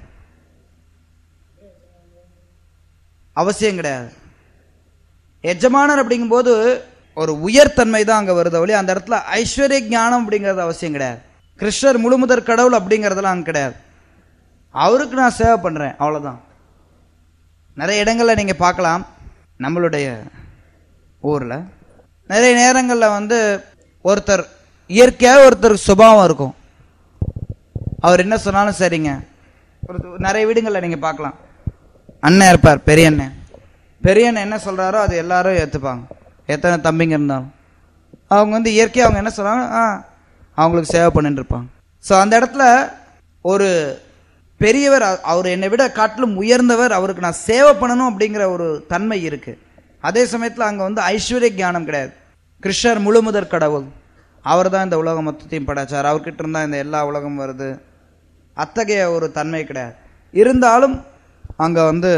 அவசியம் கிடையாது. எஜமானர் அப்படிங்கும் போது ஒரு உயர்தன்மை தான் அங்க வருது ஒளி, அந்த இடத்துல ஐஸ்வர்ய ஞானம் அப்படிங்கிறது அவசியம் கிடையாது. கிருஷ்ணர் முழுமுதற் கடவுள் அப்படிங்கறதெல்லாம் அங்க கிடையாது. அவருக்கு நான் சேவை பண்றேன், அவ்வளவுதான். நிறைய இடங்கள்ல நீங்க பார்க்கலாம், நம்மளுடைய ஊர்ல நிறைய நேரங்கள்ல வந்து ஒருத்தர் இயற்கையாக ஒருத்தர் சுபாவம் இருக்கும். அவர் என்ன சொன்னாலும் சரிங்க. ஒரு நிறைய வீடுகளில் நீங்க பார்க்கலாம், அண்ணன் இருப்பார், பெரிய அண்ணன். பெரிய அண்ணன் என்ன சொல்றாரோ அது எல்லாரும் ஏத்துப்பாங்க. எத்தனை தம்பிங்க இருந்தாலும் அவங்க வந்து இயற்கையாக அவங்க என்ன சொல்றாங்க, ஆ அவங்களுக்கு சேவை பண்ணிட்டு இருப்பாங்க. ஸோ அந்த இடத்துல ஒரு பெரியவர், அவர் என்னை விட காட்டிலும் உயர்ந்தவர், அவருக்கு நான் சேவை பண்ணணும் அப்படிங்கிற ஒரு தன்மை இருக்கு. அதே சமயத்தில் அங்கே வந்து ஐஸ்வர்ய ஞானம் கிடையாது. கிருஷ்ணர் முழுமுதற் கடவுள், அவர் தான் இந்த உலகம் மொத்தத்தையும் படைச்சார், அவர்கிட்ட இருந்தா இந்த எல்லா உலகம் வருது. அத்தகைய ஒரு தன்மை கிடையாது. இருந்தாலும் அங்க வந்து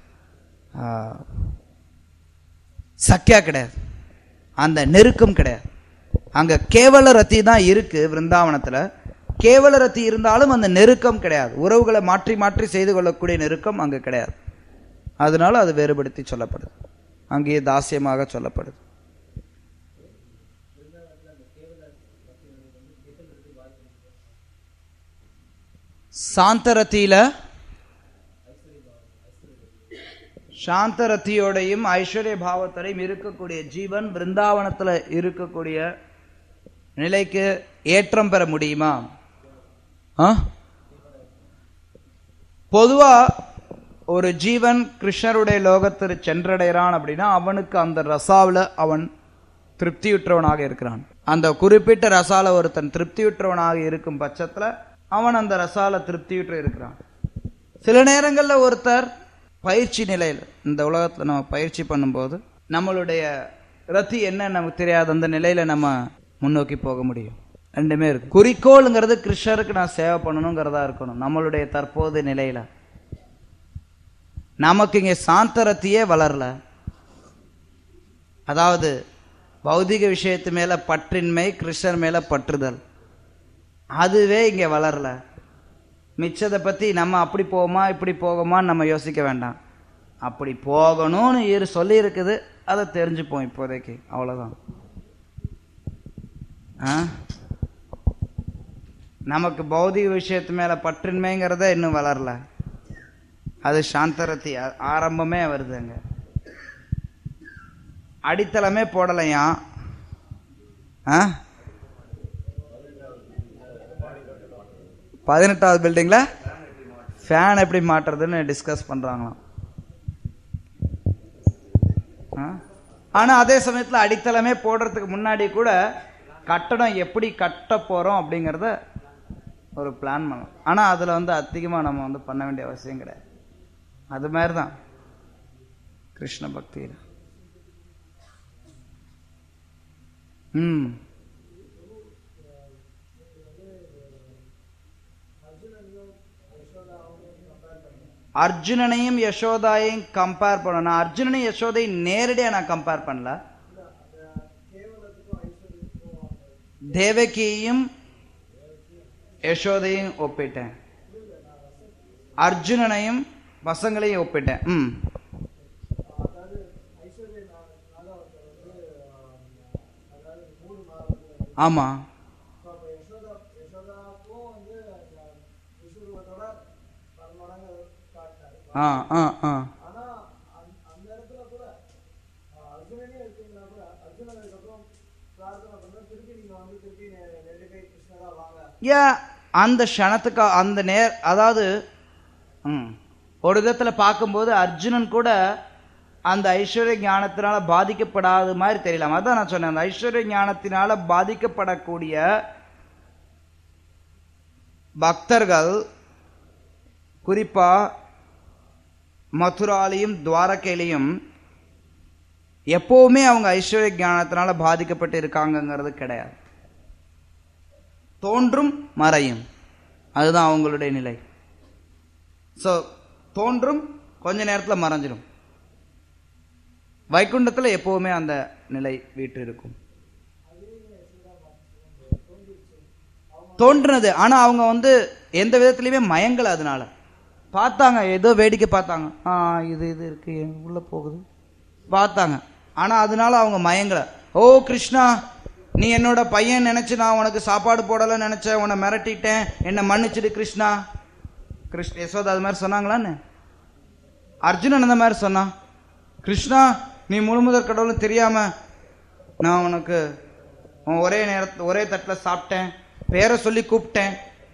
சக்கியா கிடையாது, அந்த நெருக்கம் கிடையாது. அங்க கேவல ரத்தி தான் இருக்கு விருந்தாவனத்துல. கேவல ரத்தி இருந்தாலும் அந்த நெருக்கம் கிடையாது. உறவுகளை மாற்றி மாற்றி செய்து கொள்ளக்கூடிய நெருக்கம் அங்க கிடையாது. அதனால அது வேறுபடுத்தி சொல்லப்படுது, அங்கேயே தாசியமாக சொல்லப்படுது. சாந்தரத்தியில சாந்தரத்தியோடையும் ஐஸ்வர்ய பாவத்தோடையும் இருக்கக்கூடிய ஜீவன் பிருந்தாவனத்துல இருக்கக்கூடிய நிலைக்கு ஏற்றம் பெற முடியுமா? பொதுவா ஒரு ஜீவன் கிருஷ்ணருடைய லோகத்திற்கு சென்றடைகிறான் அப்படின்னா அவனுக்கு அந்த ரசாவில அவன் திருப்தியுற்றவனாக இருக்கிறான். அந்த குறிப்பிட்ட ரசால ஒருத்தன் திருப்தியுற்றவனாக இருக்கும் பட்சத்துல அவன் அந்த ரசால திருப்தியுற்று இருக்கிறான். சில நேரங்கள்ல ஒருத்தர் பயிற்சி நிலையில், இந்த உலகத்துல நம்ம பயிற்சி பண்ணும்போது நம்மளுடைய ரத்தி என்ன நமக்கு தெரியாது, அந்த நிலையில நம்ம முன்னோக்கி போக முடியும். ரெண்டுமே இருக்கு. குறிக்கோளுங்கிறது கிருஷ்ணருக்கு நான் சேவை பண்ணணுங்கிறதா இருக்கணும் நம்மளுடைய தற்போது நிலையில. நமக்கு இங்கே சாந்தரத்தையே வளரல. அதாவது பௌதிக விஷயத்து மேல பற்றின்மை, கிருஷ்ணர் மேல பற்றுதல், அதுவே இங்கே வளரல. மிச்சத்தை பத்தி நம்ம அப்படி போகுமா இப்படி போகுமான்னு நம்ம யோசிக்க வேண்டாம். அப்படி போகணும்னு இரு சொல்லி இருக்குது, அதை தெரிஞ்சுப்போம் இப்போதைக்கு, அவ்வளவுதான். நமக்கு பௌதிக விஷயத்து மேல பற்றின்மைங்கிறத இன்னும் வளரல. அது சாந்தரத்தி ஆரம்பமே வருதுங்க, அடித்தளமே போடலையா. பதினெட்டாவது பில்டிங்ல ஃபேன் எப்படி மாட்டுறதுன்னு டிஸ்கஸ் பண்றாங்களாம். ஆனா அதே சமயத்துல அடித்தளமே போடுறதுக்கு முன்னாடி கூட கட்டடம் எப்படி கட்ட போறோம் அப்படிங்கறத ஒரு பிளான் பண்ணலாம். ஆனா அதுல வந்து அதிகமா நம்ம வந்து பண்ண வேண்டிய அவசியம் கிடையாது. அது மாதிரிதான் கிருஷ்ண பக்தியில. ம் அர்ஜுனனையும் யசோதாயையும் கம்பேர் பண்ண, நான் அர்ஜுனனையும் யசோதையும் நேரடியா நான் கம்பேர் பண்ணல. தேவகியையும் யசோதையும் ஒப்பிட்டேன், அர்ஜுனனையும் பசங்களையும் ஒப்பிட்டேன். ம் ஆமா. ஆ ஆ ஆ அந்த க்ஷணத்துக்கு அந்த நேர், அதாவது ஒரு விதத்துல பார்க்கும்போது அர்ஜுனன் கூட அந்த ஐஸ்வர்ய ஞானத்தினால பாதிக்கப்படாத மாதிரி தெரியலாம். அதான் நான் சொன்னேன், அந்த ஐஸ்வர்ய ஞானத்தினால பாதிக்கப்படக்கூடிய பக்தர்கள் குறிப்பா மதுராலையும் துவாரகையிலையும் எப்பவுமே அவங்க ஐஸ்வர்ய ஞானத்தினால பாதிக்கப்பட்டு இருக்காங்கிறது கிடையாது. தோன்றும் மறையும், அதுதான் அவங்களுடைய நிலை. சோ தோன்றும் கொஞ்ச நேரத்துல மறைஞ்சிடும். வைகுண்டத்துல எப்பவுமே அந்த நிலை வீட்டு இருக்கும். தோன்றுனது, ஆனா அவங்க வந்து எந்த விதத்திலயுமே மயங்கல. அதனால பார்த்தாங்க, ஏதோ வேடிக்கை பார்த்தாங்க, ஆ இது இது இருக்கு உள்ள போகுது பார்த்தாங்க. ஆனா அதனால அவங்க மயங்கல. ஓ கிருஷ்ணா, நீ என்னோட பையன் நினைச்சு நான் உனக்கு சாப்பாடு போடல நினைச்சேன், உன்னை மிரட்டிட்டேன், என்ன மன்னிச்சிடு கிருஷ்ணா. கிருஷ்ண யசோதா அது மாதிரி சொன்னாங்களான்னு? அர்ஜுனன் அந்த மாதிரி சொன்னான், கிருஷ்ணா நீ முழுமுதற் கடவுள்னு தெரியாம நான் உனக்கு ஒரே நேரத்தில் ஒரே தட்டில் சாப்பிட்டேன், பேரை சொல்லி கூப்பிட்டேன்.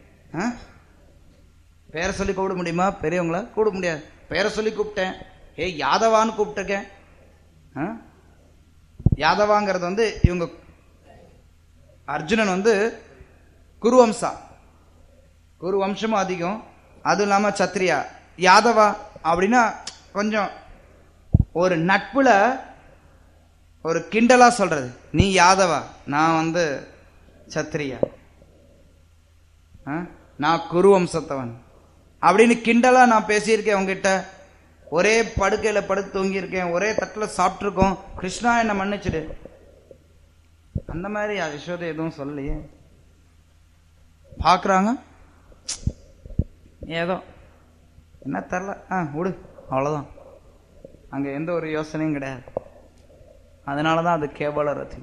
பேரை சொல்லி கூப்பிட முடியுமா? பெரியவங்கள கூப்பிட முடியாது. பேரை சொல்லி கூப்பிட்டேன், ஏ யாதவான்னு கூப்பிட்டுருக்கேன். யாதவாங்கிறது வந்து இவங்க அர்ஜுனன் வந்து குருவம்சா, குரு வம்சமும் அதிகம், அதுவும் இல்லாம சத்திரியா. யாதவா அப்படின்னா கொஞ்சம் ஒரு நட்புல ஒரு கிண்டலா சொல்றது, நீ யாதவா நான் வந்து சத்திரியா, நான் குரு வம்சத்தவன் அப்படின்னு கிண்டலா நான் பேசியிருக்கேன் உங்ககிட்ட. ஒரே படுக்கையில படுத்து தூங்கி இருக்கேன், ஒரே தட்டுல சாப்பிட்டு இருக்கோம், கிருஷ்ணா என்ன மன்னிச்சிடு. அந்த மாதிரி யசோதை எதுவும் சொல்லலையே. பாக்குறாங்க ஏதோ என்ன தரல, ஆ விடு அவ்வளவுதான். அங்க எந்த ஒரு யோசனையும் கிடையாது. அதனாலதான் அது கேவல ரதி.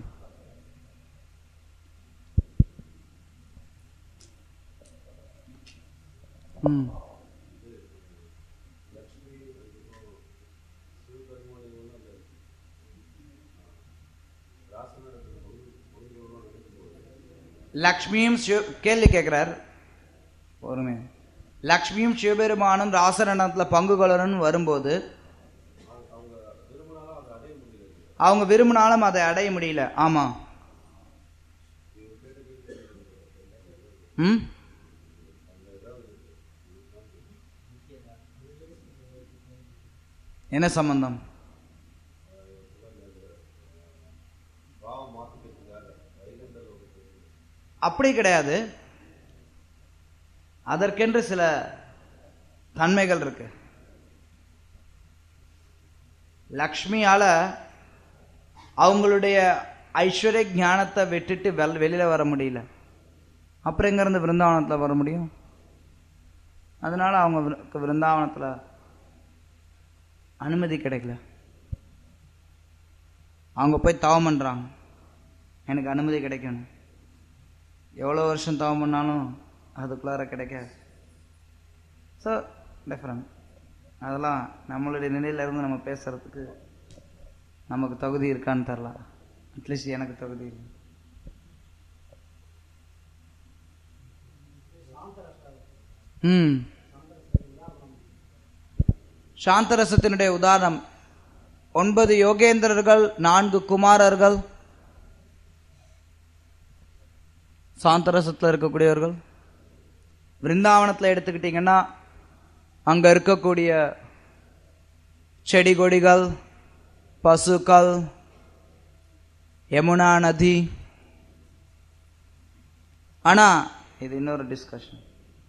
ம் லக்ஷ்மியும் கேள்வி கேட்கிறார் ஒருமே. லக்ஷ்மியும் சிவபெருமானும் ராசரணத்துல பங்கு கொள்ளணும்னு வரும்போது அவங்க விரும்பினாலும் அதை அடைய முடியல. ஆமா. ம் என்ன சம்பந்தம்? அப்படி கிடையாது, அதற்கென்று சில தன்மைகள் இருக்கு. லக்ஷ்மியால அவங்களுடைய ஐஸ்வர்ய ஞானத்தை விட்டுட்டு வெள் வெளியில வர முடியல. அப்புறம் எங்கிருந்து விருந்தாவனத்தில் வர முடியும்? அதனால அவங்க விருந்தாவனத்தில் அனுமதி கிடைக்கல. அவங்க போய் தவம் பண்றாங்க, எனக்கு அனுமதி கிடைக்கணும். எவ்வளோ வருஷம் தவம் பண்ணாலும் அதுக்குள்ளார கிடைக்காது. So different. அதெல்லாம் நம்மளுடைய நிலையிலேருந்து நம்ம பேசுறதுக்கு நமக்கு தகுதி இருக்கான்னு தெரில. அட்லீஸ்ட் எனக்கு தகுதி இல்லை. ம் சாந்தரசத்தினுடைய உதாரணம் ஒன்பது யோகேந்திரர்கள், நான்கு குமாரர்கள் சாந்தரசத்தில் இருக்கக்கூடியவர்கள். விருந்தாவனத்தில் எடுத்துக்கிட்டீங்கன்னா அங்க இருக்கக்கூடிய செடி கொடிகள், பசுக்கள், யமுனா நதி. ஆனா இது இன்னொரு டிஸ்கஷன்.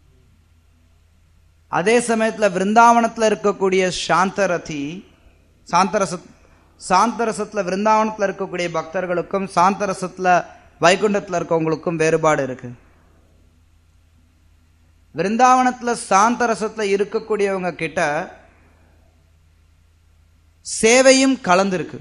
அதே சமயத்துல விருந்தாவனத்துல இருக்கக்கூடிய சாந்தரதி சாந்தரச சாந்தரசத்துல விருந்தாவனத்துல இருக்கக்கூடிய பக்தர்களுக்கும் சாந்தரசத்துல வைகுண்டத்துல இருக்கவங்களுக்கும் வேறுபாடு இருக்கு. விருந்தாவனத்துல சாந்தரசத்துல இருக்கக்கூடியவங்க கிட்ட சேவையும் கலந்துருக்கு.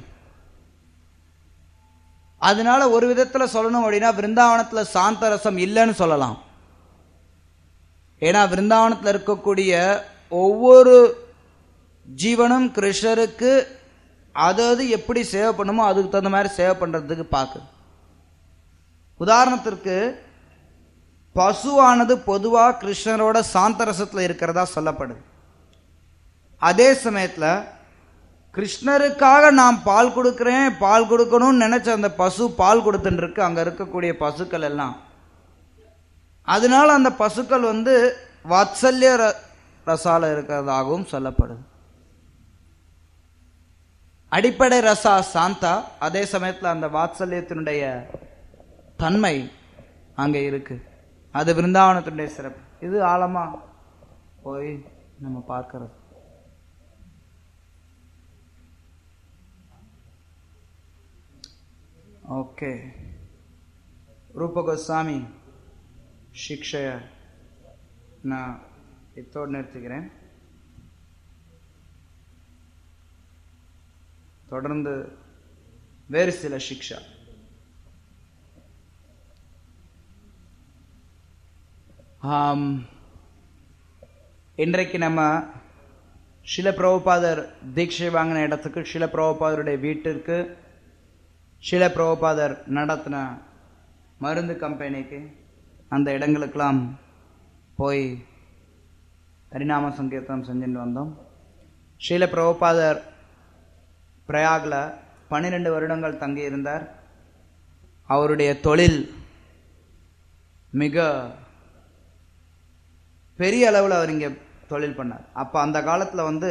அதனால ஒரு விதத்துல சொல்லணும் அப்படின்னா விருந்தாவனத்துல சாந்தரசம் இல்லைன்னு சொல்லலாம். ஏன்னா விருந்தாவனத்தில் இருக்கக்கூடிய ஒவ்வொரு ஜீவனும் கிருஷ்ணருக்கு அதாவது எப்படி சேவை பண்ணுமோ அதுக்கு தகுந்த மாதிரி சேவை பண்றதுக்கு பார்க்கு. உதாரணத்திற்கு பசுவானது பொதுவா கிருஷ்ணரோட சாந்தரசத்துல இருக்கிறதா சொல்லப்படுது. அதே சமயத்துல கிருஷ்ணருக்காக நான் பால் கொடுக்கிறேன், பால் கொடுக்கணும்னு நினைச்ச அந்த பசு பால் கொடுத்துட்டு இருக்கு அங்க இருக்கக்கூடிய பசுக்கள் எல்லாம். அதனால அந்த பசுக்கள் வந்து வாத்சல்ய ரசால இருக்கிறதாகவும் சொல்லப்படுது. அடிப்படை ரசா சாந்தா, அதே சமயத்தில் அந்த வாத்சல்யத்தினுடைய தன்மை அங்க இருக்கு. அது விருந்தாவனத்தினுடைய சிறப்பு. இது ஆழமா போய் நம்ம பார்க்கிறது. ஓகே, ரூப கோஸ்வாமி ಶಿಕ್ಷೆಯ நான் இத்தோடு நிறுத்துகிறேன். தொடர்ந்து வேறு சில சிக்ஷா. இன்றைக்கு நம்ம ஷில பிரபுபாதர் தீட்சை வாங்கின இடத்துக்கு, ஷில பிரபுபாதருடைய வீட்டிற்கு, ஷில பிரபுபாதர் நடத்தின மருந்து கம்பெனிக்கு, அந்த இடங்களுக்கெல்லாம் போய் ஹரிநாம சங்கீர்த்தனம் செஞ்சுட்டு வந்தோம். ஷீல பிரபுபாதர் பிரயாக்ல பன்னிரெண்டு வருடங்கள் தங்கி இருந்தார். அவருடைய தொழில் மிக பெரிய அளவில் அவர் இங்கே தொழில் பண்ணார். அப்போ அந்த காலத்தில் வந்து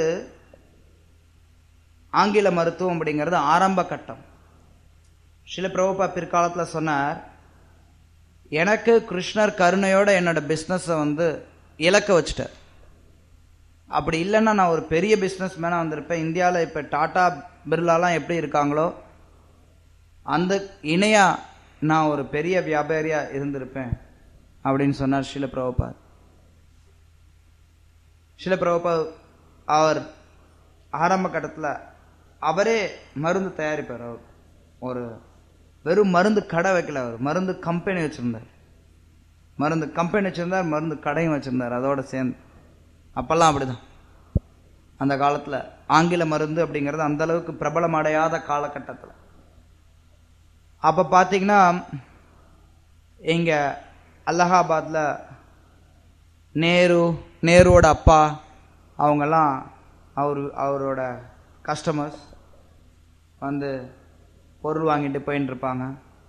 ஆங்கில மருத்துவம் அப்படிங்கிறது ஆரம்ப கட்டம். ஷீல பிரபுபா பிற்காலத்தில் சொன்னார், எனக்கு கிருஷ்ணர் கருணையோட என்னோட பிஸ்னஸை வந்து இலக்க வச்சுட்டார். அப்படி இல்லைன்னா நான் ஒரு பெரிய பிஸ்னஸ் மேனாக வந்திருப்பேன். இந்தியாவில் இப்போ டாடா பிர்லாலாம் எப்படி இருக்காங்களோ அந்த இணையா நான் ஒரு பெரிய வியாபாரியாக இருந்திருப்பேன் அப்படின்னு சொன்னார் ஷீல பிரபுபாத். ஷீல பிரபுபாத் அவர் ஆரம்ப கட்டத்தில் அவரே மருந்து தயாரிப்பார். அவர் ஒரு வெறும் மருந்து கடை வைக்கல, அவர் மருந்து கம்பெனி வச்சிருந்தார். மருந்து கம்பெனி வச்சிருந்தார், மருந்து கடையும் வச்சிருந்தார் அதோட சேர்ந்து. அப்பெல்லாம் அப்படிதான். அந்த காலத்தில் ஆங்கில மருந்து அப்படிங்கிறது அந்த அளவுக்கு பிரபலம் அடையாத காலகட்டத்தில். அப்போ பார்த்தீங்கன்னா இங்கே அலகாபாத்தில் நேரு நேருவோட அப்பா அவங்கெல்லாம் அவர் அவரோட கஸ்டமர்ஸ் வந்து பொருள் வாங்கிட்டு போயின்னு இருப்பாங்க.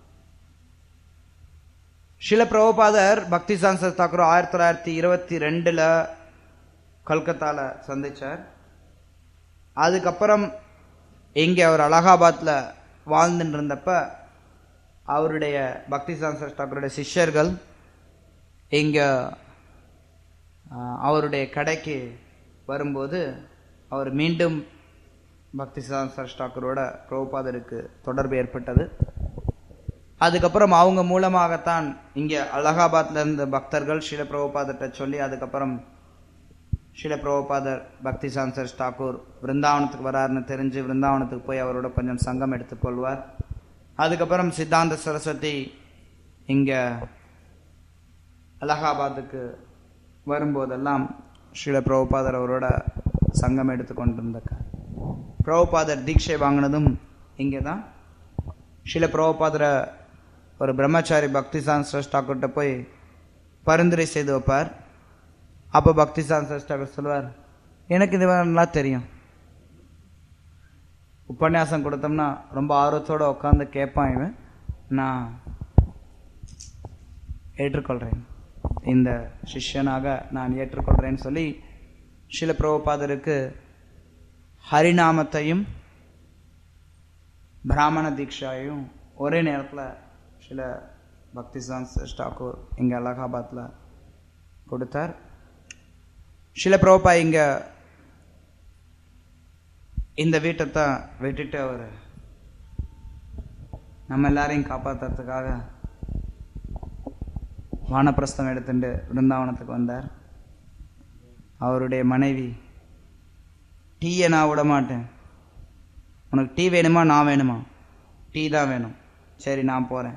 ஷீல பிரபுபாதர் பக்தி சான்சர் தாக்கூர் ஆயிரத்தி தொள்ளாயிரத்தி இருபத்தி ரெண்டுல கல்கத்தால சந்திச்சார். அதுக்கப்புறம் இங்கே அவர் அலகாபாத்தில் வாழ்ந்துட்டு இருந்தப்ப அவருடைய பக்தி சான்சர் தாக்கூருடைய சிஷ்யர்கள் இங்கே அவருடைய கடைக்கு வரும்போது அவர் மீண்டும் பக்திசித்தாந்த சரஸ்வதி தாக்கூரோட பிரபுபாதருக்கு தொடர்பு ஏற்பட்டது. அதுக்கப்புறம் அவங்க மூலமாகத்தான் இங்கே அலகாபாத்ல இருந்த பக்தர்கள் ஸ்ரீல பிரபுபாதர்கிட்ட சொல்லி அதுக்கப்புறம் ஸ்ரீல பிரபுபாதர் பக்திசித்தாந்த சரஸ்வதி தாக்கூர் விருந்தாவனத்துக்கு வராருன்னு தெரிஞ்சு விருந்தாவனத்துக்கு போய் அவரோட கொஞ்சம் சங்கம் எடுத்துக்கொள்வார். அதுக்கப்புறம் சித்தாந்த சரஸ்வதி இங்கே அலகாபாத்துக்கு வரும்போதெல்லாம் ஸ்ரீல பிரபுபாதர் அவரோட சங்கம் எடுத்துக்கொண்டிருந்தார். பிரபுபாதர் தீட்சை வாங்கினதும் இங்கே தான். ஸ்ரீல பிரபுபாதரை ஒரு பிரம்மச்சாரி பக்திசித்தாந்த சரஸ்வதி தாக்கூர்கிட்ட போய் பரிந்துரை செய்து வைப்பார். அப்போ பக்திசித்தாந்த சரஸ்வதி தாக்கூர் சொல்வார், எனக்கு இது நல்லா தெரியும், உபன்யாசம் கொடுத்தோம்னா ரொம்ப ஆர்வத்தோடு உட்காந்து கேட்பான் இவன், நான் ஏற்றுக்கொள்கிறேன், இந்த சிஷ்யனாக நான் ஏற்றுக்கொள்கிறேன்னு சொல்லி ஸ்ரீல பிரபுபாதருக்கு ஹரிநாமத்தையும் பிராமண தீட்சாயையும் ஒரே நேரத்தில் ஸ்ரீல பக்திசித்தாந்த சரஸ்வதி தாக்கூர் இங்கே அலகாபாத்தில் கொடுத்தார். ஸ்ரீல பிரபுபா இங்கே இந்த வீட்டை தான் விட்டுட்டு அவர் நம்ம எல்லாரையும் காப்பாற்றுறதுக்காக வானப்பிரஸ்தம் எடுத்துட்டு விருந்தாவனத்துக்கு வந்தார். அவருடைய மனைவி, டீயை நான் விட மாட்டேன், உனக்கு டீ வேணுமா நான் வேணுமா? டீ தான் வேணும், சரி நான் போகிறேன்.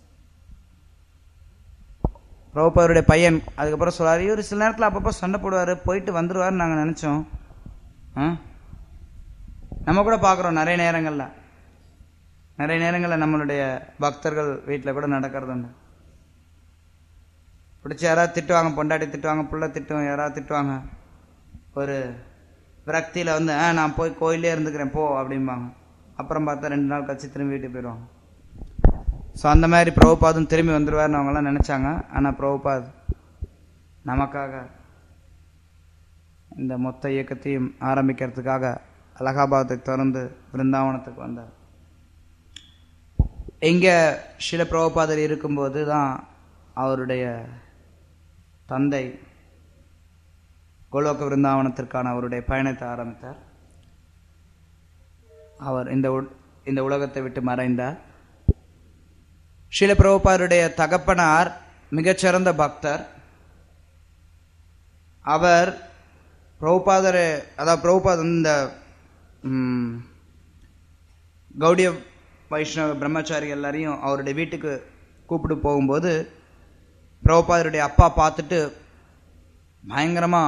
பிரபுபாதருடைய பையன் அதுக்கப்புறம் சொல்றாரு, இவர் சில நேரத்தில் அப்பப்போ சண்டை போடுவார், போயிட்டு வந்துடுவார்னு நாங்கள் நினச்சோம். ஆ நம்ம கூட பார்க்குறோம் நிறைய நேரங்களில் நிறைய நேரங்களில் நம்மளுடைய பக்தர்கள் வீட்டில் கூட நடக்கிறது உண்டு. பிடிச்சி யாராவது திட்டுவாங்க, பொண்டாட்டி திட்டுவாங்க, பிள்ளை திட்டுவோம், யாராவது திட்டுவாங்க, ஒரு விரக்தியில் வந்து ஆ நான் போய் கோயிலே இருந்துக்கிறேன் போ அப்படிம்பாங்க. அப்புறம் பார்த்தா ரெண்டு நாள் கழிச்சு திரும்பி வீட்டுக்கு போயிடுவாங்க. ஸோ அந்த மாதிரி பிரபுபாதும் திரும்பி வந்துடுவார்னு அவங்கெல்லாம் நினச்சாங்க. ஆனால் பிரபுபாத் நமக்காக இந்த மொத்த இயக்கத்தையும் ஆரம்பிக்கிறதுக்காக அலகாபாத்தை திறந்து விருந்தாவனத்துக்கு வந்தார். இங்கே ஸ்ரீல பிரபுபாதர் இருக்கும்போது தான் அவருடைய தந்தை கோலோக விருந்தாவனத்திற்கான அவருடைய பயணத்தை ஆரம்பித்தார். அவர் இந்த இந்த உலகத்தை விட்டு மறைந்தார். ஸ்ரீல பிரபுபாதருடைய தகப்பனார் மிகச்சிறந்த பக்தர். அவர் பிரபுபாதர் அதாவது பிரபுபாதர் இந்த கௌடிய வைஷ்ணவ பிரம்மச்சாரி எல்லாரையும் அவருடைய வீட்டுக்கு கூப்பிட்டு போகும்போது பிரபுபாதருடைய அப்பா பார்த்துட்டு பயங்கரமா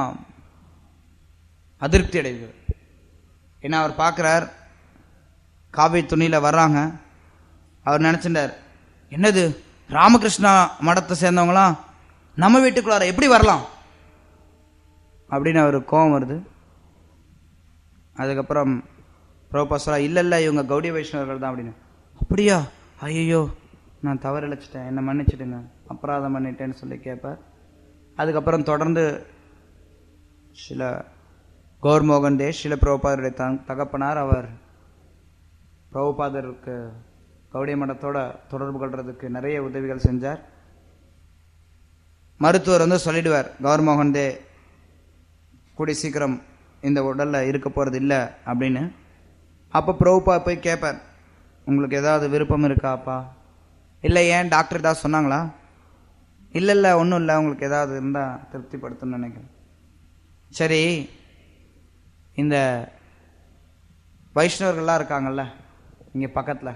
அதிருப்தி அடைகிறார். ஏன்னா அவர் பார்க்குறார், காவி துணியில வர்றாங்க. அவர் நினைச்சிட்டார், என்னது ராமகிருஷ்ணா மடத்தை சேர்ந்தவங்களாம் நம்ம வீட்டுக்குள்ளார எப்படி வரலாம் அப்படின்னு அவருக்கு கோபம் வருது. அதுக்கப்புறம் பிரபுபாதர் சொல்ல, இல்லை இல்லை இவங்க கௌடிய வைஷ்ணவர்கள் தான் அப்படின்னு. அப்படியா, ஐயோ நான் தவறு இழைச்சிட்டேன், என்னை மன்னிச்சிடுங்க, அபராதம் பண்ணிட்டேன்னு சொல்லி கேட்பார். அதுக்கப்புறம் தொடர்ந்து சில கௌர்மோகன் தேஷ் ஸ்ரீல பிரபுபாதருடைய த தகப்பனார் அவர் பிரபுபாதருக்கு கௌடிய மடத்தோட தொடர்பு கொள்றதுக்கு நிறைய உதவிகள் செஞ்சார். மருத்துவர் வந்து சொல்லிடுவார், கௌர்மோகன் தே கூடி சீக்கிரம் இந்த உடல்ல இருக்க போறது இல்லை அப்படின்னு. அப்போ பிரபுபா போய் கேட்பார், உங்களுக்கு ஏதாவது விருப்பம் இருக்காப்பா? இல்லை, ஏன் டாக்டர் ஏதாவது சொன்னாங்களா? இல்லை இல்லை ஒன்றும் இல்லை, உங்களுக்கு ஏதாவது இருந்தால் திருப்திப்படுத்தணும்னு நினைக்கிறேன். சரி, இந்த வைஷ்ணவர்கள்லாம் இருக்காங்கல்ல இங்கே பக்கத்தில்,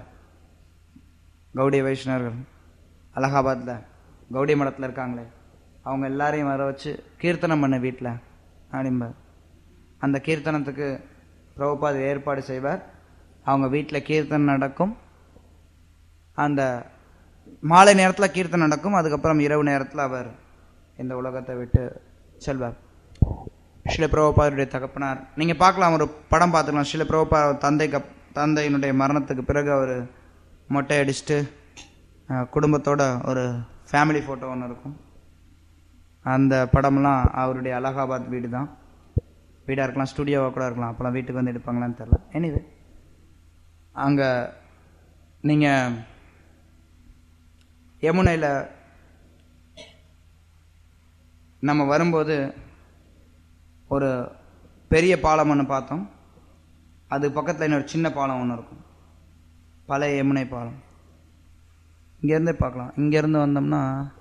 கௌடிய வைஷ்ணவர்கள் அலகாபாத்தில் கௌடிய மடத்தில் இருக்காங்களே, அவங்க எல்லாரையும் வர வச்சு கீர்த்தனம் பண்ண வீட்டில் அப்படிம்பார். அந்த கீர்த்தனத்துக்கு பிரபுபாதர் ஏற்பாடு செய்வார். அவங்க வீட்டில் கீர்த்தனம் நடக்கும். அந்த மாலை நேரத்தில் கீர்த்தனம் நடக்கும். அதுக்கப்புறம் இரவு நேரத்தில் அவர் இந்த உலகத்தை விட்டு செல்வார். ஸ்ரீல பிரபுபாதருடைய தகப்பனார் நீங்கள் பார்க்கலாம், ஒரு படம் பார்த்துக்கலாம். ஸ்ரீல பிரபுபா தந்தை தந்தையினுடைய மரணத்துக்கு பிறகு அவர் மொட்டை அடிச்சுட்டு குடும்பத்தோட ஒரு ஃபேமிலி ஃபோட்டோ ஒன்று இருக்கும். அந்த படம்லாம் அவருடைய அலகாபாத் வீடு தான். வீடாக இருக்கலாம், ஸ்டுடியோவாக கூட இருக்கலாம், அப்போலாம் வீட்டுக்கு வந்து எடுப்பாங்களான்னு தெரில. எனிவே அங்கே நீங்கள் யமுனையில் நம்ம வரும்போது ஒரு பெரிய பாலம் ஒன்று பார்த்தோம். அது பக்கத்தில் இன்னொரு சின்ன பாலம் ஒன்று இருக்கும், பழைய யமுனை பாலம். இங்கேருந்தே பார்க்கலாம். இங்கேருந்து வந்தோம்னா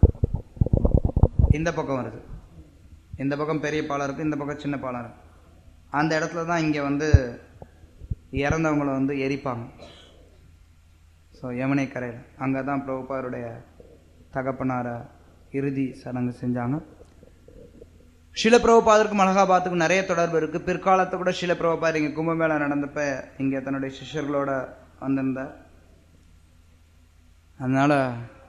இந்த பக்கம் வருது, இந்த பக்கம் பெரிய பாலம் இருக்குது, இந்த பக்கம் சின்ன பாலம் இருக்குது. அந்த இடத்துல தான் இங்கே வந்து இறந்தவங்களை வந்து எரிப்பாங்க. ஸோ யமுனை கரையில் அங்கே தான் பிரபுபாருடைய தகப்பனார இறுதி சடங்கு செஞ்சாங்க. ஷில பிரபுபாதருக்கும் அலகாபாத்துக்கும் நிறைய தொடர்பு இருக்குது. பிற்காலத்தை கூட ஷில பிரபுபாதர் இங்கே கும்பமேளா நடந்தப்ப இங்கே தன்னுடைய சிஷ்யர்களோட வந்திருந்தார். அதனால்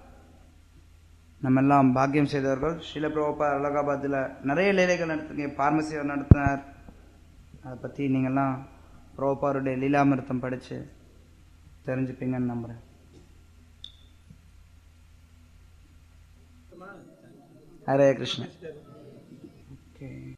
நம்ம எல்லாம் பாக்கியம் செய்தவர்கள். ஷில பிரபுபாதர் அலகாபாத்தில் நிறைய லீலைகள் நடத்துங்க, பார்மசி நடத்தினார். அதை பற்றி நீங்கள்லாம் பிரபுபாருடைய லீலாமிருத்தம் படித்து தெரிஞ்சுப்பீங்கன்னு நம்புகிறேன். ஹரே கிருஷ்ணா. ஓகே.